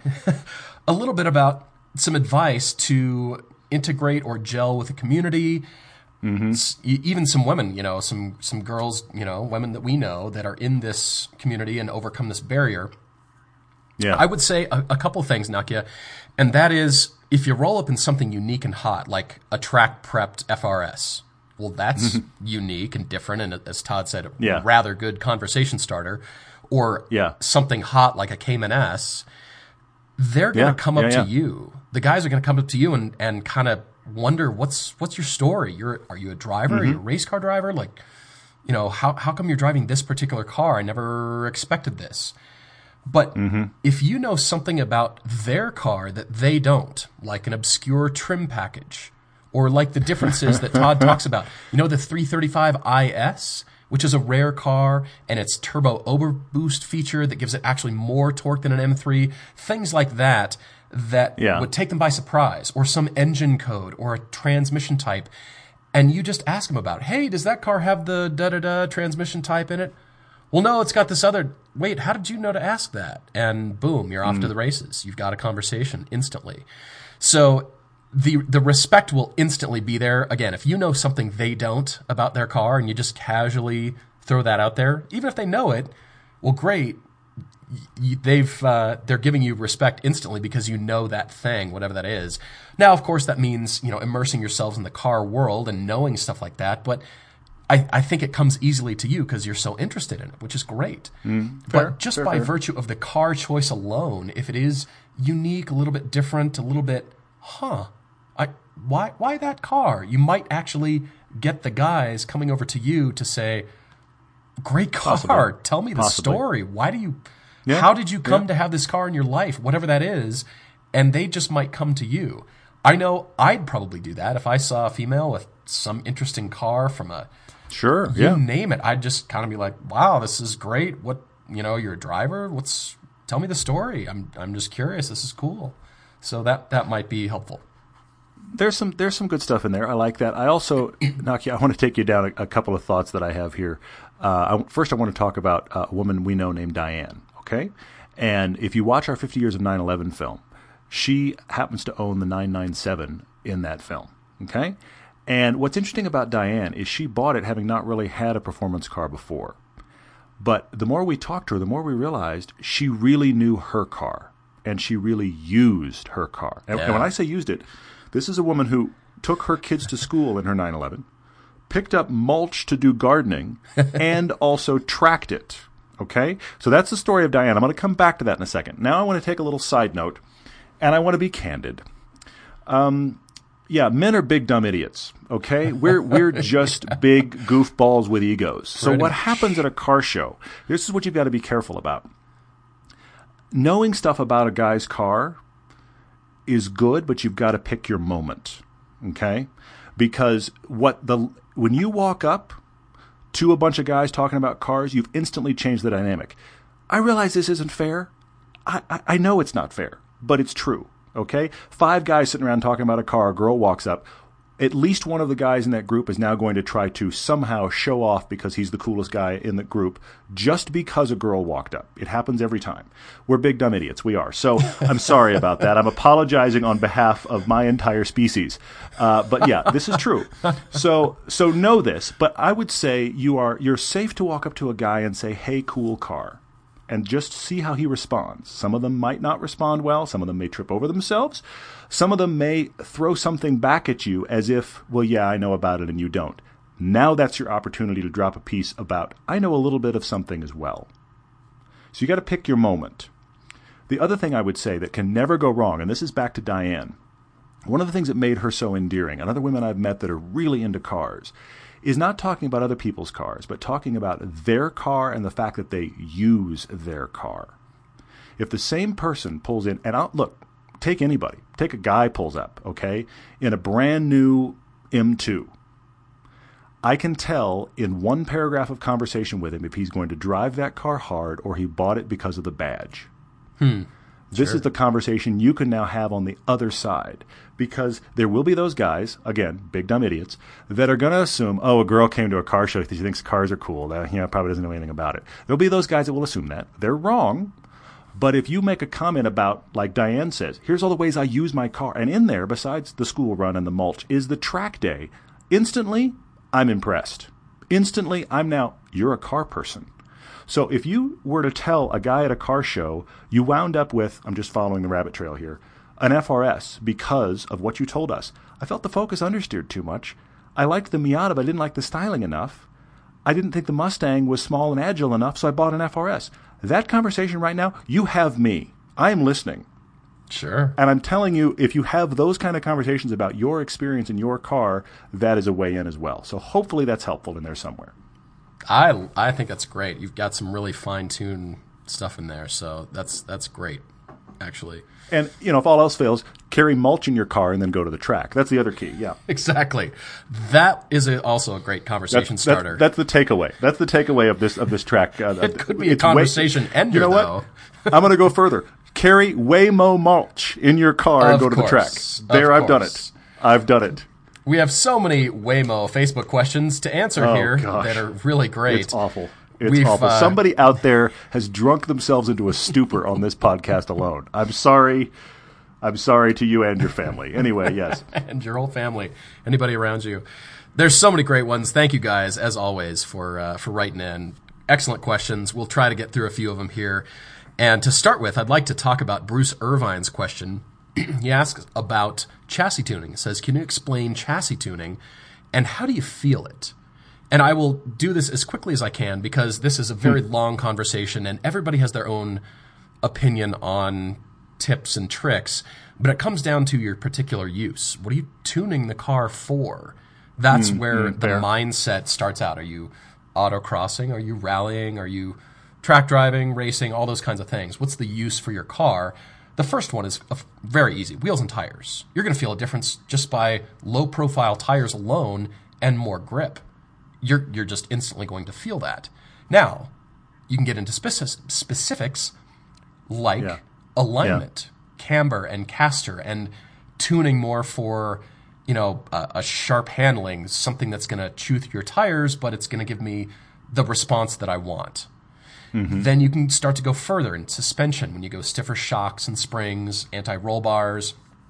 a little bit about some advice to integrate or gel with the community. Mm-hmm. Even some women, you know, some some girls, you know, women that we know that are in this community and overcome this barrier. Yeah, I would say a, a couple of things, Nakia, and that is if you roll up in something unique and hot, like a track prepped F R S, well, that's unique and different, and as Todd said, a yeah. rather good conversation starter, or yeah. something hot like a Cayman S, they're going to yeah. come up yeah, to yeah. you. The guys are going to come up to you and, and kind of wonder, what's what's your story? You're Are you a driver? Mm-hmm. Are you a race car driver? Like, you know, how how come you're driving this particular car? I never expected this. But mm-hmm. if you know something about their car that they don't, like an obscure trim package, or like the differences that Todd talks about, you know, the three thirty-five I S, which is a rare car, and its turbo overboost feature that gives it actually more torque than an M three, things like that, that yeah. would take them by surprise, or some engine code, or a transmission type. And you just ask them about, hey, does that car have the da-da-da transmission type in it? Well, no, it's got this other. Wait, how did you know to ask that? And boom, you're off mm. to the races. You've got a conversation instantly. So the the respect will instantly be there. Again, if you know something they don't about their car and you just casually throw that out there, even if they know it, well, great. They've uh, they're giving you respect instantly because you know that thing, whatever that is. Now, of course, that means, you know, immersing yourselves in the car world and knowing stuff like that, but I, I think it comes easily to you because you're so interested in it, which is great. Mm, but fair, just fair, by fair. virtue of the car choice alone, if it is unique, a little bit different, a little bit, huh, I why why that car? You might actually get the guys coming over to you to say, great car, Possibly. tell me the Possibly. story. Why do you, yeah. how did you come yeah. to have this car in your life, whatever that is? And they just might come to you. I know I'd probably do that if I saw a female with some interesting car from a, Sure. you yeah. name it. I'd just kind of be like, wow, this is great. What, you know, you're a driver. What's, tell me the story. I'm, I'm just curious. This is cool. So that, that might be helpful. There's some, there's some good stuff in there. I like that. I also, Nakia, I want to take you down a, a couple of thoughts that I have here. Uh, I, first, I want to talk about a woman we know named Diane. Okay. And if you watch our fifty years of nine eleven film, she happens to own the nine ninety-seven in that film. Okay. And what's interesting about Diane is she bought it having not really had a performance car before. But the more we talked to her, the more we realized she really knew her car, and she really used her car. And, yeah. and when I say used it, this is a woman who took her kids to school in her nine eleven, picked up mulch to do gardening, and also tracked it. Okay? So that's the story of Diane. I'm going to come back to that in a second. Now I want to take a little side note, and I want to be candid. Um... Yeah, men are big dumb idiots, okay? We're we're just big goofballs with egos. So what happens at a car show, this is what you've got to be careful about. Knowing stuff about a guy's car is good, but you've got to pick your moment, okay? Because what the when you walk up to a bunch of guys talking about cars, you've instantly changed the dynamic. I realize this isn't fair. I, I, I know it's not fair, but it's true. okay? Five guys sitting around talking about a car, a girl walks up. At least one of the guys in that group is now going to try to somehow show off because he's the coolest guy in the group just because a girl walked up. It happens every time. We're big dumb idiots. We are. So I'm sorry about that. I'm apologizing on behalf of my entire species. Uh, but yeah, this is true. So so know this. But I would say you are you're safe to walk up to a guy and say, "Hey, cool car," and just see how he responds. Some of them might not respond well. Some of them may trip over themselves. Some of them may throw something back at you as if, well, yeah, I know about it and you don't. Now that's your opportunity to drop a piece about, I know a little bit of something as well. So you got to pick your moment. The other thing I would say that can never go wrong, and this is back to Diane, one of the things that made her so endearing, and other women I've met that are really into cars, is not talking about other people's cars, but talking about their car and the fact that they use their car. If the same person pulls in, and I'll, look, take anybody. Take a guy pulls up, okay, in a brand new M two. I can tell in one paragraph of conversation with him if he's going to drive that car hard or he bought it because of the badge. Hmm. This Sure. is the conversation you can now have on the other side, because there will be those guys, again, big dumb idiots, that are going to assume, oh, a girl came to a car show, she thinks cars are cool, that, you know, probably doesn't know anything about it. There'll be those guys that will assume that. They're wrong. But if you make a comment about, like Diane says, here's all the ways I use my car, and in there, besides the school run and the mulch, is the track day, instantly, I'm impressed. Instantly, I'm now, you're a car person. So if you were to tell a guy at a car show, you wound up with, I'm just following the rabbit trail here, an F R S because of what you told us. I felt the Focus understeered too much. I liked the Miata, but I didn't like the styling enough. I didn't think the Mustang was small and agile enough, so I bought an F R S. That conversation right now, you have me. I am listening. Sure. And I'm telling you, if you have those kind of conversations about your experience in your car, that is a way in as well. So hopefully that's helpful in there somewhere. I I think that's great. You've got some really fine-tuned stuff in there, so that's that's great, actually. And, you know, if all else fails, carry mulch in your car and then go to the track. That's the other key, yeah. Exactly. That is a, also a great conversation That's, starter. that's, that's the takeaway. That's the takeaway of this of this track. Uh, it could be a it's conversation way, ender, you know though. What? I'm going to go further. Carry Waymo mulch in your car and Of go to the track. course. There, Of I've done course. it. I've done it. We have so many Waymo Facebook questions to answer Oh, here gosh. that are really great. It's awful. It's We've, awful. uh, Somebody out there has drunk themselves into a stupor on this podcast alone. I'm sorry. I'm sorry to you and your family. Anyway, yes. And your whole family, anybody around you. There's so many great ones. Thank you guys, as always, for uh, for writing in. Excellent questions. We'll try to get through a few of them here. And to start with, I'd like to talk about Bruce Irvine's question. He asks about chassis tuning. He says, can you explain chassis tuning and how do you feel it? And I will do this as quickly as I can because this is a very hmm. long conversation and everybody has their own opinion on tips and tricks, but it comes down to your particular use. What are you tuning the car for? That's mm, where mm, the fair. mindset starts out. Are you autocrossing? Are you rallying? Are you track driving, racing, all those kinds of things? What's the use for your car? The first one is very easy. Wheels and tires. You're going to feel a difference just by low-profile tires alone and more grip. You're you're just instantly going to feel that. Now, you can get into speci- specifics like yeah. alignment, yeah. camber, and caster, and tuning more for, you know, a, a sharp handling, something that's going to chew through your tires, but it's going to give me the response that I want. Mm-hmm. Then you can start to go further in suspension when you go stiffer shocks and springs, anti-roll bars,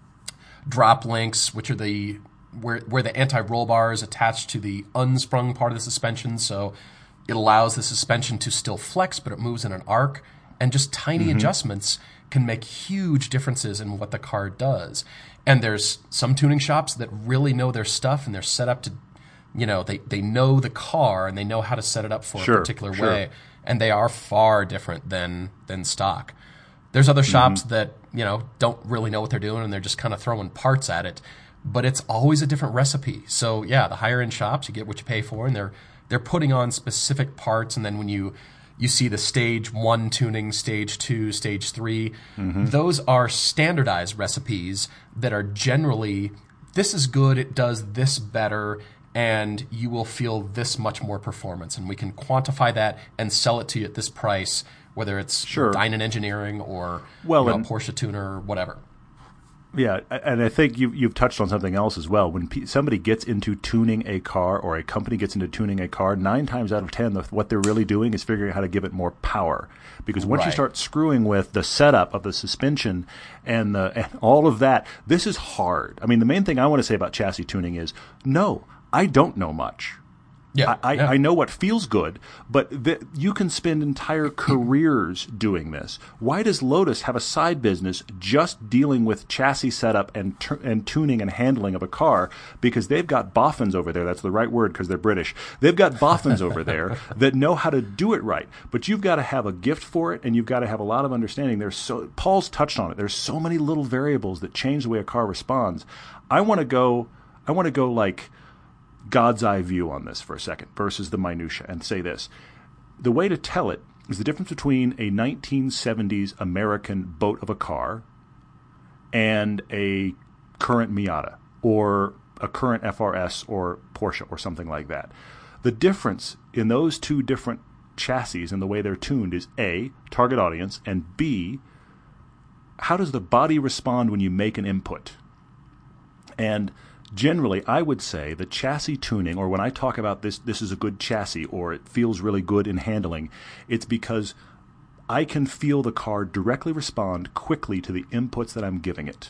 drop links, which are the where where the anti-roll bar is attached to the unsprung part of the suspension, so it allows the suspension to still flex, but it moves in an arc, and just tiny mm-hmm. adjustments can make huge differences in what the car does. And there's some tuning shops that really know their stuff, and they're set up to, you know, they, they know the car, and they know how to set it up for sure, a particular sure. way, and they are far different than than stock. There's other shops mm-hmm. that, you know, don't really know what they're doing, and they're just kind of throwing parts at it. But it's always a different recipe. So yeah, the higher end shops, you get what you pay for, and they're they're putting on specific parts. And then when you you see the stage one tuning, stage two, stage three, mm-hmm. those are standardized recipes that are generally, this is good, it does this better, and you will feel this much more performance. And we can quantify that and sell it to you at this price, whether it's sure. Dynan Engineering or well, you know, and- Porsche Tuner or whatever. Yeah, and I think you've, you've touched on something else as well. When pe- somebody gets into tuning a car or a company gets into tuning a car, nine times out of ten, the, what they're really doing is figuring out how to give it more power. Because once Right. you start screwing with the setup of the suspension and, the, and all of that, this is hard. I mean, the main thing I want to say about chassis tuning is, no, I don't know much. Yeah, I, yeah. I know what feels good, but th- you can spend entire careers doing this. Why does Lotus have a side business just dealing with chassis setup and tu- and tuning and handling of a car? Because they've got boffins over there. That's the right word because they're British. They've got boffins over there that know how to do it right. But you've got to have a gift for it, and you've got to have a lot of understanding. There's so Paul's touched on it. There's so many little variables that change the way a car responds. I want to go. I want to go like God's eye view on this for a second versus the minutia and say this. The way to tell it is the difference between a nineteen seventies American boat of a car and a current Miata or a current F R S or Porsche or something like that. The difference in those two different chassis and the way they're tuned is A, target audience, and B, how does the body respond when you make an input? And generally, I would say the chassis tuning, or when I talk about this, this is a good chassis, or it feels really good in handling, it's because I can feel the car directly respond quickly to the inputs that I'm giving it.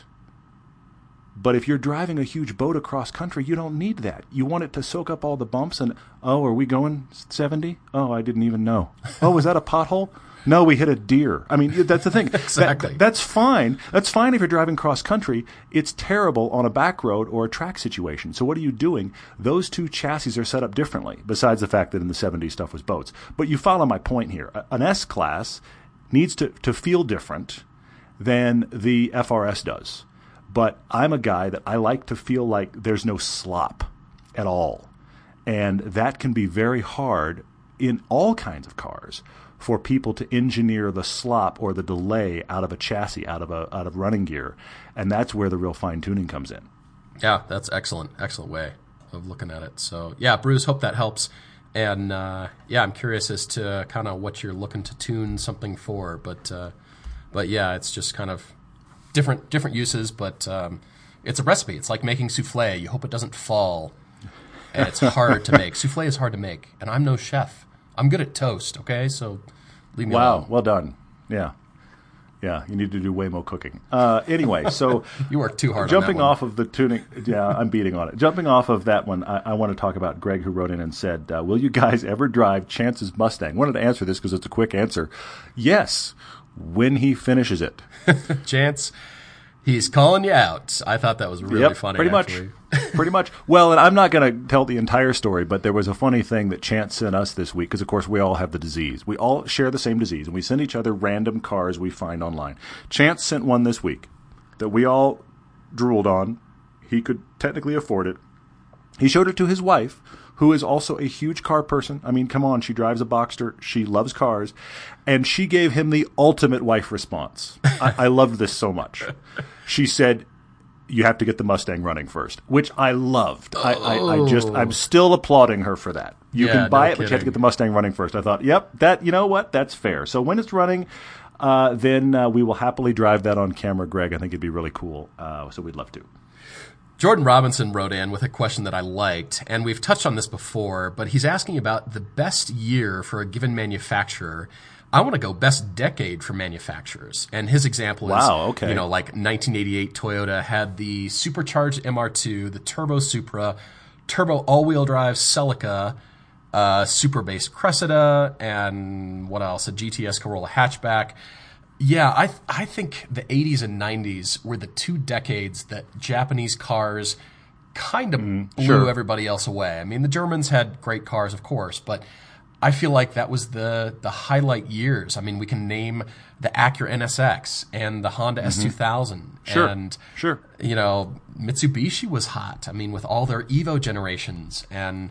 But if you're driving a huge boat across country, you don't need that. You want it to soak up all the bumps and, oh, are we going seventy? Oh, I didn't even know. Oh, was that a pothole? No, we hit a deer. I mean, that's the thing. Exactly. That, that's fine. That's fine if you're driving cross country. It's terrible on a back road or a track situation. So what are you doing? Those two chassis are set up differently, besides the fact that in the seventies stuff was boats. But you follow my point here. An S-Class needs to, to feel different than the F R S does. But I'm a guy that I like to feel like there's no slop at all. And that can be very hard in all kinds of cars for people to engineer the slop or the delay out of a chassis, out of a out of running gear. And that's where the real fine-tuning comes in. Yeah, that's excellent. Excellent way of looking at it. So, yeah, Bruce, hope that helps. And, uh, yeah, I'm curious as to kind of what you're looking to tune something for. But, uh, but yeah, it's just kind of different different uses. But um, it's a recipe. It's like making souffle. You hope it doesn't fall. And it's hard to make. Souffle is hard to make. And I'm no chef. I'm good at toast, okay? So leave me Wow, alone. well done. Yeah. Yeah, you need to do way more cooking. Uh, anyway, so You work too hard jumping on that one. off of the tuning, yeah, I'm beating on it. Jumping off of that one, I, I want to talk about Greg, who wrote in and said, uh, will you guys ever drive Chance's Mustang? I wanted to answer this because it's a quick answer. Yes, when he finishes it. Chance, he's calling you out. I thought that was really Yep, funny, pretty actually. much. Pretty much. Well, and I'm not going to tell the entire story, but there was a funny thing that Chance sent us this week because, of course, we all have the disease. We all share the same disease, and we send each other random cars we find online. Chance sent one this week that we all drooled on. He could technically afford it. He showed it to his wife, who is also a huge car person. I mean, come on, she drives a Boxster. She loves cars. And she gave him the ultimate wife response. I, I loved this so much. She said, you have to get the Mustang running first, which I loved. I, I, I just, I'm still applauding her for that. You Yeah, can buy no it, but you have to kidding. get the Mustang running first. I thought, yep, that, you know what? That's fair. So when it's running, uh, then uh, we will happily drive that on camera, Greg. I think it'd be really cool. Uh, so we'd love to. Jordan Robinson wrote in with a question that I liked, and we've touched on this before, but he's asking about the best year for a given manufacturer. I want to go best decade for manufacturers. And his example is, Wow, okay. you know, like nineteen eighty-eight Toyota had the supercharged M R two, the Turbo Supra, Turbo all-wheel drive Celica, uh, Super Bass Cressida, and what else? A G T S Corolla hatchback. Yeah, I th- I think the eighties and nineties were the two decades that Japanese cars kind of blew sure. everybody else away. I mean, the Germans had great cars, of course, but I feel like that was the the highlight years. I mean, we can name the Acura N S X and the Honda S two thousand. Sure, And, sure. you know, Mitsubishi was hot. I mean, with all their Evo generations and,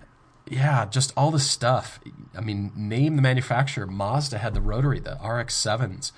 yeah, just all this stuff. I mean, name the manufacturer. Mazda had the rotary, the R X sevens.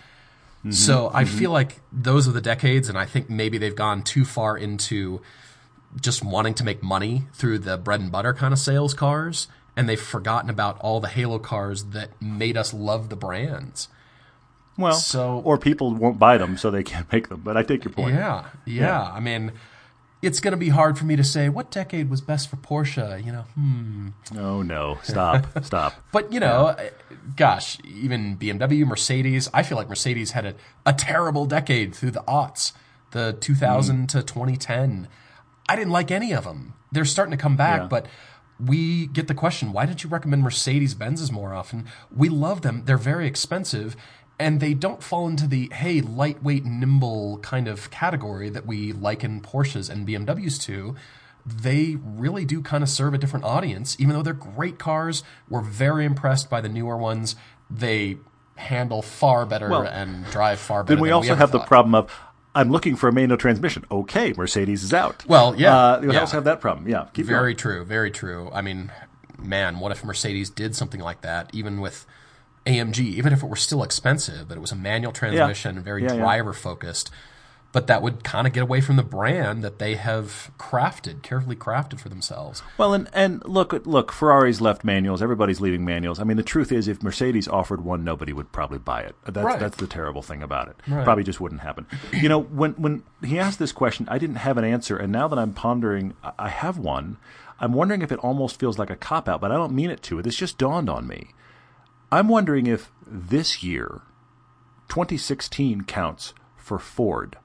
So I feel like those are the decades, and I think maybe they've gone too far into just wanting to make money through the bread and butter kind of sales cars, and they've forgotten about all the halo cars that made us love the brands. Well, so, or people won't buy them, so they can't make them. But I take your point. Yeah, yeah. yeah. I mean, it's going to be hard for me to say what decade was best for Porsche. You know, hmm. Oh no! Stop! Stop! But you know, yeah. gosh, even B M W, Mercedes. I feel like Mercedes had a, a terrible decade through the aughts, the two thousand mm. to twenty ten. I didn't like any of them. They're starting to come back, yeah. but we get the question: why did you recommend Mercedes Benzes more often? We love them. They're very expensive. And they don't fall into the, hey, lightweight, nimble kind of category that we liken Porsches and B M Ws to. They really do kind of serve a different audience. Even though they're great cars, we're very impressed by the newer ones. They handle far better well, and drive far better then we than also we ever have thought. The problem of, I'm looking for a manual transmission. Okay, Mercedes is out. Well, yeah. Uh, we yeah. also have that problem. Yeah, keep Very going. true, very true. I mean, man, what if Mercedes did something like that, even with A M G, even if it were still expensive, but it was a manual transmission, yeah. very yeah, driver-focused. But that would kind of get away from the brand that they have crafted, carefully crafted for themselves. Well, and, and look, look, Ferrari's left manuals. Everybody's leaving manuals. I mean, the truth is, if Mercedes offered one, nobody would probably buy it. That's right. that's the terrible thing about it. Right. Probably just wouldn't happen. You know, when when he asked this question, I didn't have an answer, and now that I'm pondering, I have one. I'm wondering if it almost feels like a cop-out, but I don't mean it to. It's just dawned on me. I'm wondering if this year, twenty sixteen, counts for Ford.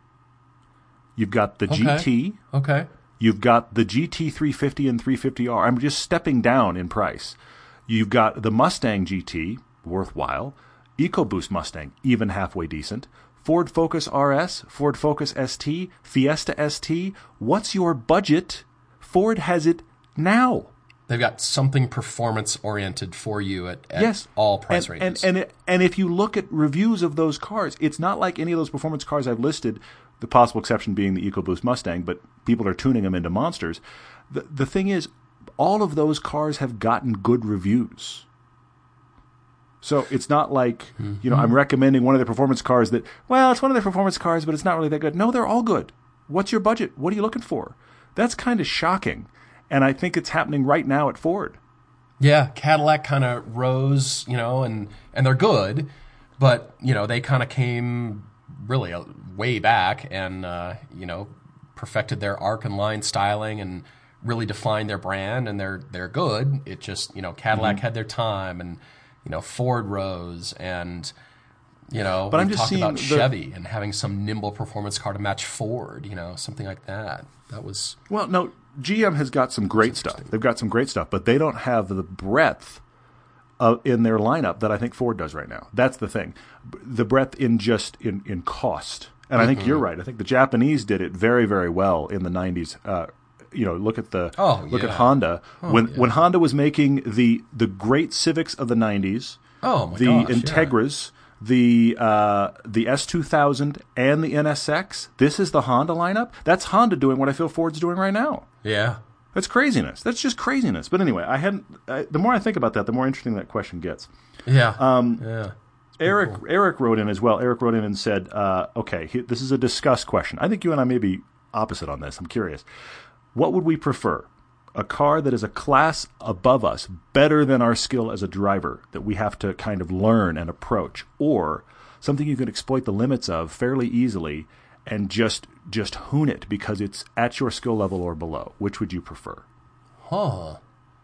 You've got the okay. G T. Okay. You've got the G T three fifty and three fifty R. I'm just stepping down in price. You've got the Mustang G T, worthwhile. EcoBoost Mustang, even halfway decent. Ford Focus R S, Ford Focus S T, Fiesta S T. What's your budget? Ford has it now. They've got something performance-oriented for you at, at yes. all price and, ranges. And, and, and if you look at reviews of those cars, it's not like any of those performance cars I've listed, the possible exception being the EcoBoost Mustang, but people are tuning them into monsters. The, the thing is, all of those cars have gotten good reviews. So it's not like, mm-hmm. you know, I'm recommending one of the performance cars that, well, it's one of the performance cars, but it's not really that good. No, they're all good. What's your budget? What are you looking for? That's kind of shocking. And I think it's happening right now at Ford. Yeah, Cadillac kind of rose, you know, and, and they're good, but, you know, they kind of came really way back and, uh, you know, perfected their arc and line styling and really defined their brand, and they're they're good. It just, you know, Cadillac mm-hmm. had their time, and, you know, Ford rose, and, you know, but we I'm just talked about the... Chevy and having some nimble performance car to match Ford, you know, something like that. That was... Well, no... G M has got some great stuff. They've got some great stuff, but they don't have the breadth uh, in their lineup that I think Ford does right now. That's the thing. The breadth in just in, in cost. And mm-hmm. I think you're right. I think the Japanese did it very, very well in the nineties. Uh, you know, look at the oh, look yeah. at Honda. Oh, when yeah. when Honda was making the the great Civics of the nineties, oh, my the gosh, Integras, yeah. the uh, the S two thousand and the N S X, this is the Honda lineup. That's Honda doing what I feel Ford's doing right now. Yeah. That's craziness. That's just craziness. But anyway, I hadn't. I, the more I think about that, the more interesting that question gets. Yeah. Um, yeah. Eric cool. Eric wrote in as well. Eric wrote in and said, uh, "Okay, he, this is a discuss question. I think you and I may be opposite on this. I'm curious. What would we prefer? A car that is a class above us, better than our skill as a driver, that we have to kind of learn and approach, or something you can exploit the limits of fairly easily and just just hoon it because it's at your skill level or below? Which would you prefer?" Huh.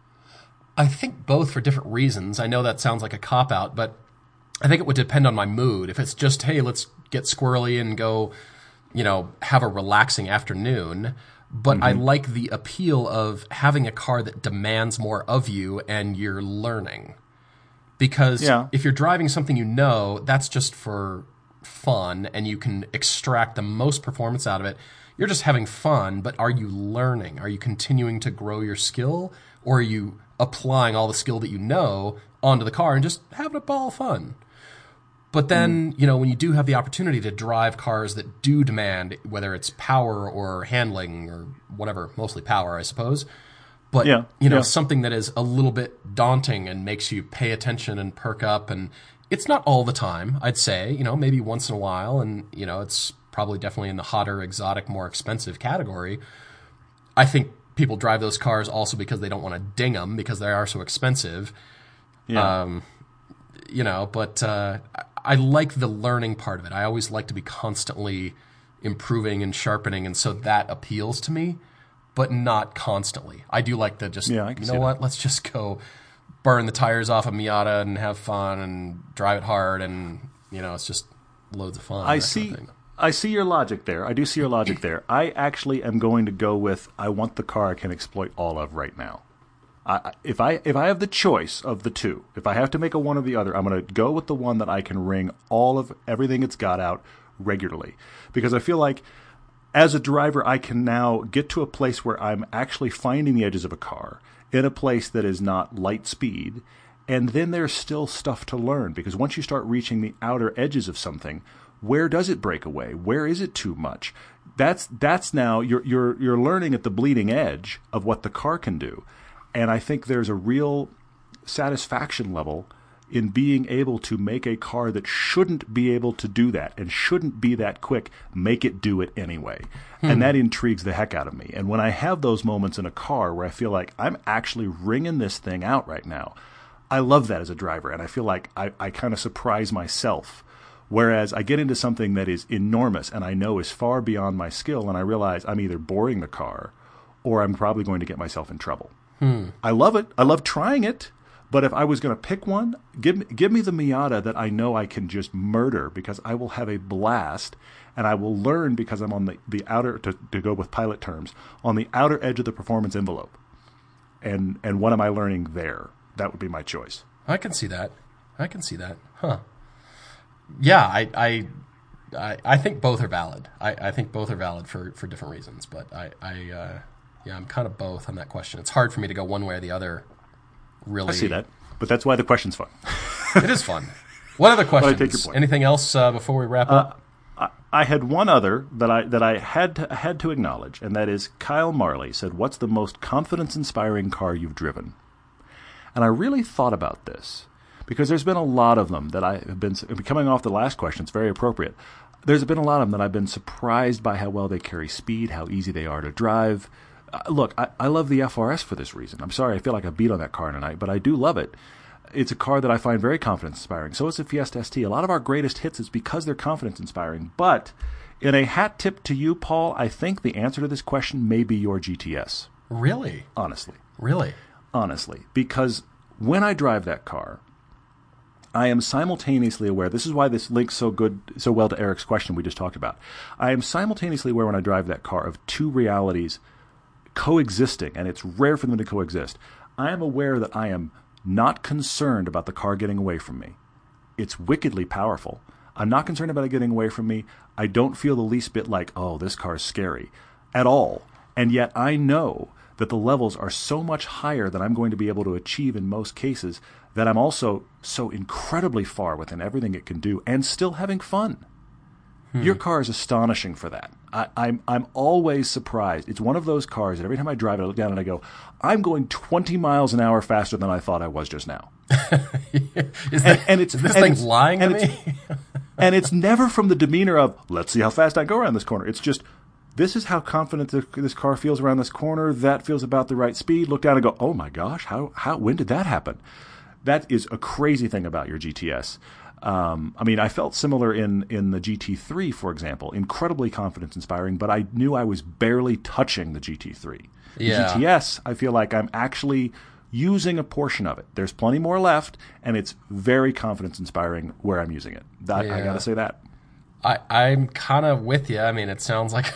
I think both for different reasons. I know that sounds like a cop-out, but I think it would depend on my mood. If it's just, hey, let's get squirrely and go, you know, have a relaxing afternoon. But mm-hmm. I like the appeal of having a car that demands more of you and you're learning. Because yeah. if you're driving something you know, that's just for fun and you can extract the most performance out of it. You're just having fun, but are you learning? Are you continuing to grow your skill, or are you applying all the skill that you know onto the car and just having a ball of fun? But then, mm. you know, when you do have the opportunity to drive cars that do demand, whether it's power or handling or whatever, mostly power, I suppose, but, yeah. you know, yeah. something that is a little bit daunting and makes you pay attention and perk up. And it's not all the time, I'd say, you know, maybe once in a while. And, you know, it's probably definitely in the hotter, exotic, more expensive category. I think people drive those cars also because they don't want to ding them because they are so expensive. Yeah. Um, you know, but uh, I like the learning part of it. I always like to be constantly improving and sharpening, and so that appeals to me, but not constantly. I do like to just, Yeah, I can you see know that. what, let's just go burn the tires off a Miata and have fun and drive it hard, and, you know, it's just loads of fun. I that see. kind of thing. I see your logic there. I do see your logic there. I actually am going to go with I want the car I can exploit all of right now. I, if I if I have the choice of the two, if I have to make a one or the other, I'm going to go with the one that I can wring all of everything it's got out regularly, because I feel like as a driver I can now get to a place where I'm actually finding the edges of a car in a place that is not light speed, and then there's still stuff to learn, because once you start reaching the outer edges of something, where does it break away? Where is it too much? That's that's now you're you're you're learning at the bleeding edge of what the car can do. And I think there's a real satisfaction level in being able to make a car that shouldn't be able to do that and shouldn't be that quick, make it do it anyway. Hmm. And that intrigues the heck out of me. And when I have those moments in a car where I feel like I'm actually wringing this thing out right now, I love that as a driver. And I feel like I, I kind of surprise myself. Whereas I get into something that is enormous and I know is far beyond my skill, and I realize I'm either boring the car or I'm probably going to get myself in trouble. Hmm. I love it. I love trying it. But if I was going to pick one, give me, give me the Miata that I know I can just murder, because I will have a blast, and I will learn because I'm on the, the outer, to, to go with pilot terms, on the outer edge of the performance envelope. And and what am I learning there? That would be my choice. I can see that. I can see that. Huh. Yeah, I I, I, I think both are valid. I, I think both are valid for, for different reasons. But I, I uh, yeah, I'm kind of both on that question. It's hard for me to go one way or the other. Really, I see that, but that's why the question's fun. It is fun. What other questions? I take your point. Anything else uh, before we wrap up? Uh, I, I had one other that I that I had to, had to acknowledge, and that is Kyle Marley said, "What's the most confidence-inspiring car you've driven?" And I really thought about this, because there's been a lot of them that I have been, coming off the last question, it's very appropriate. There's been a lot of them that I've been surprised by how well they carry speed, how easy they are to drive. Uh, look, I, I love the F R S for this reason. I'm sorry, I feel like I beat on that car tonight, but I do love it. It's a car that I find very confidence-inspiring. So is the Fiesta S T. A lot of our greatest hits is because they're confidence-inspiring. But in a hat tip to you, Paul, I think the answer to this question may be your G T S. Really? Honestly. Really? Honestly. Because when I drive that car, I am simultaneously aware, this is why this links so good, so well to Eric's question we just talked about. I am simultaneously aware when I drive that car of two realities coexisting, and it's rare for them to coexist. I am aware that I am not concerned about the car getting away from me. It's wickedly powerful. I'm not concerned about it getting away from me. I don't feel the least bit like, oh, this car is scary at all. And yet I know that the levels are so much higher than I'm going to be able to achieve in most cases, that I'm also so incredibly far within everything it can do and still having fun. Hmm. Your car is astonishing for that. I, I'm I'm always surprised. It's one of those cars that every time I drive it, I look down and I go, I'm going twenty miles an hour faster than I thought I was just now. is, that, and, and it's, is this and thing it's, lying to and me? It's, and it's never from the demeanor of, let's see how fast I go around this corner. It's just, this is how confident the, this car feels around this corner. That feels about the right speed. Look down and go, oh my gosh, how how when did that happen? That is a crazy thing about your G T S. Um, I mean, I felt similar in, in the G T three, for example. Incredibly confidence-inspiring, but I knew I was barely touching the G T three. The yeah. G T S, I feel like I'm actually using a portion of it. There's plenty more left, and it's very confidence-inspiring where I'm using it. That, yeah. I got to say that. I, I'm kind of with you. I mean, it sounds like...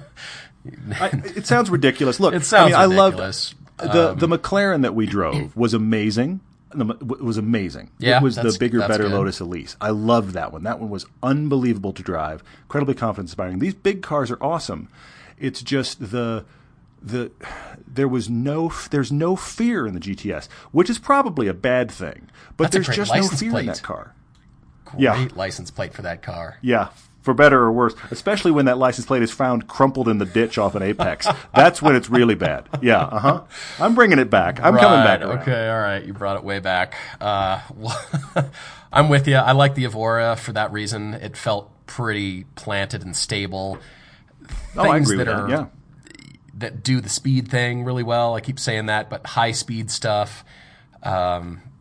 I, it sounds ridiculous. Look, it sounds I mean, ridiculous. I loved the, um, the McLaren that we drove was amazing. It was amazing. Yeah, it was the bigger, better good. Lotus Elise. I loved that one. That one was unbelievable to drive, incredibly confidence-inspiring. These big cars are awesome. It's just the the there was no there's no fear in the G T S, which is probably a bad thing. But That's there's just no fear plate. in that car. Great yeah. license plate for that car. Yeah. For better or worse, especially when that license plate is found crumpled in the ditch off an Apex. That's when it's really bad. Yeah, uh-huh. I'm bringing it back. I'm right, coming back around. Okay, all right. You brought it way back. Uh, well, I'm with you. I like the Evora for that reason. It felt pretty planted and stable. Oh, I Things agree that with are, that, yeah. That do the speed thing really well. I keep saying that, but high speed stuff. Um,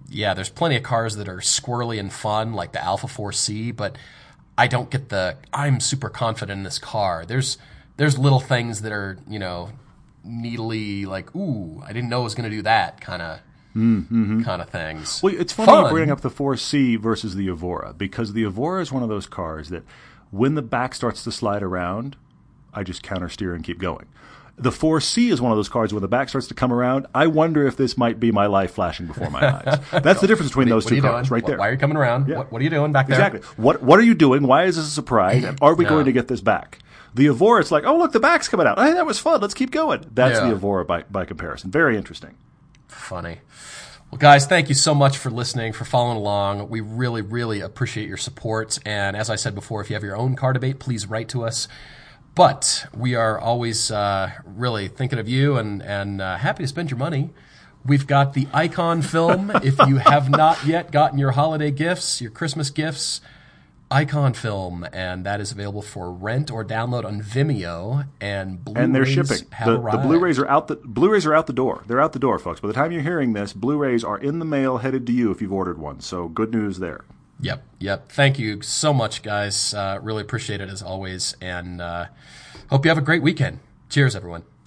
yeah, there's plenty of cars that are squirrely and fun, like the Alpha four C, but I don't get the, I'm super confident in this car. There's there's little things that are, you know, needly like, ooh, I didn't know it was going to do that kind of mm-hmm. kind of things. Well, it's funny Fun. you bring up the four C versus the Evora, because the Evora is one of those cars that when the back starts to slide around, I just counter steer and keep going. The four C is one of those cars where the back starts to come around. I wonder if this might be my life flashing before my eyes. That's the difference between those two cars doing? right there. Why are you coming around? Yeah. What, what are you doing back there? Exactly. What What are you doing? Why is this a surprise? And are we Yeah. going to get this back? The Evora, it's like, oh, look, the back's coming out. Hey, that was fun. Let's keep going. That's Yeah. the Evora by, by comparison. Very interesting. Funny. Well, guys, thank you so much for listening, for following along. We really, really appreciate your support. And as I said before, if you have your own car debate, please write to us. But we are always uh, really thinking of you and, and uh, happy to spend your money. We've got the Icon film. If you have not yet gotten your holiday gifts, your Christmas gifts, Icon film, and that is available for rent or download on Vimeo. And Blu-rays And they're shipping. have The, the arrived. Blu-rays are out the Blu-rays are out the door. They're out the door, folks. By the time you're hearing this, Blu-rays are in the mail headed to you if you've ordered one. So good news there. Yep, yep. Thank you so much, guys. Uh, really appreciate it as always, and uh, hope you have a great weekend. Cheers, everyone.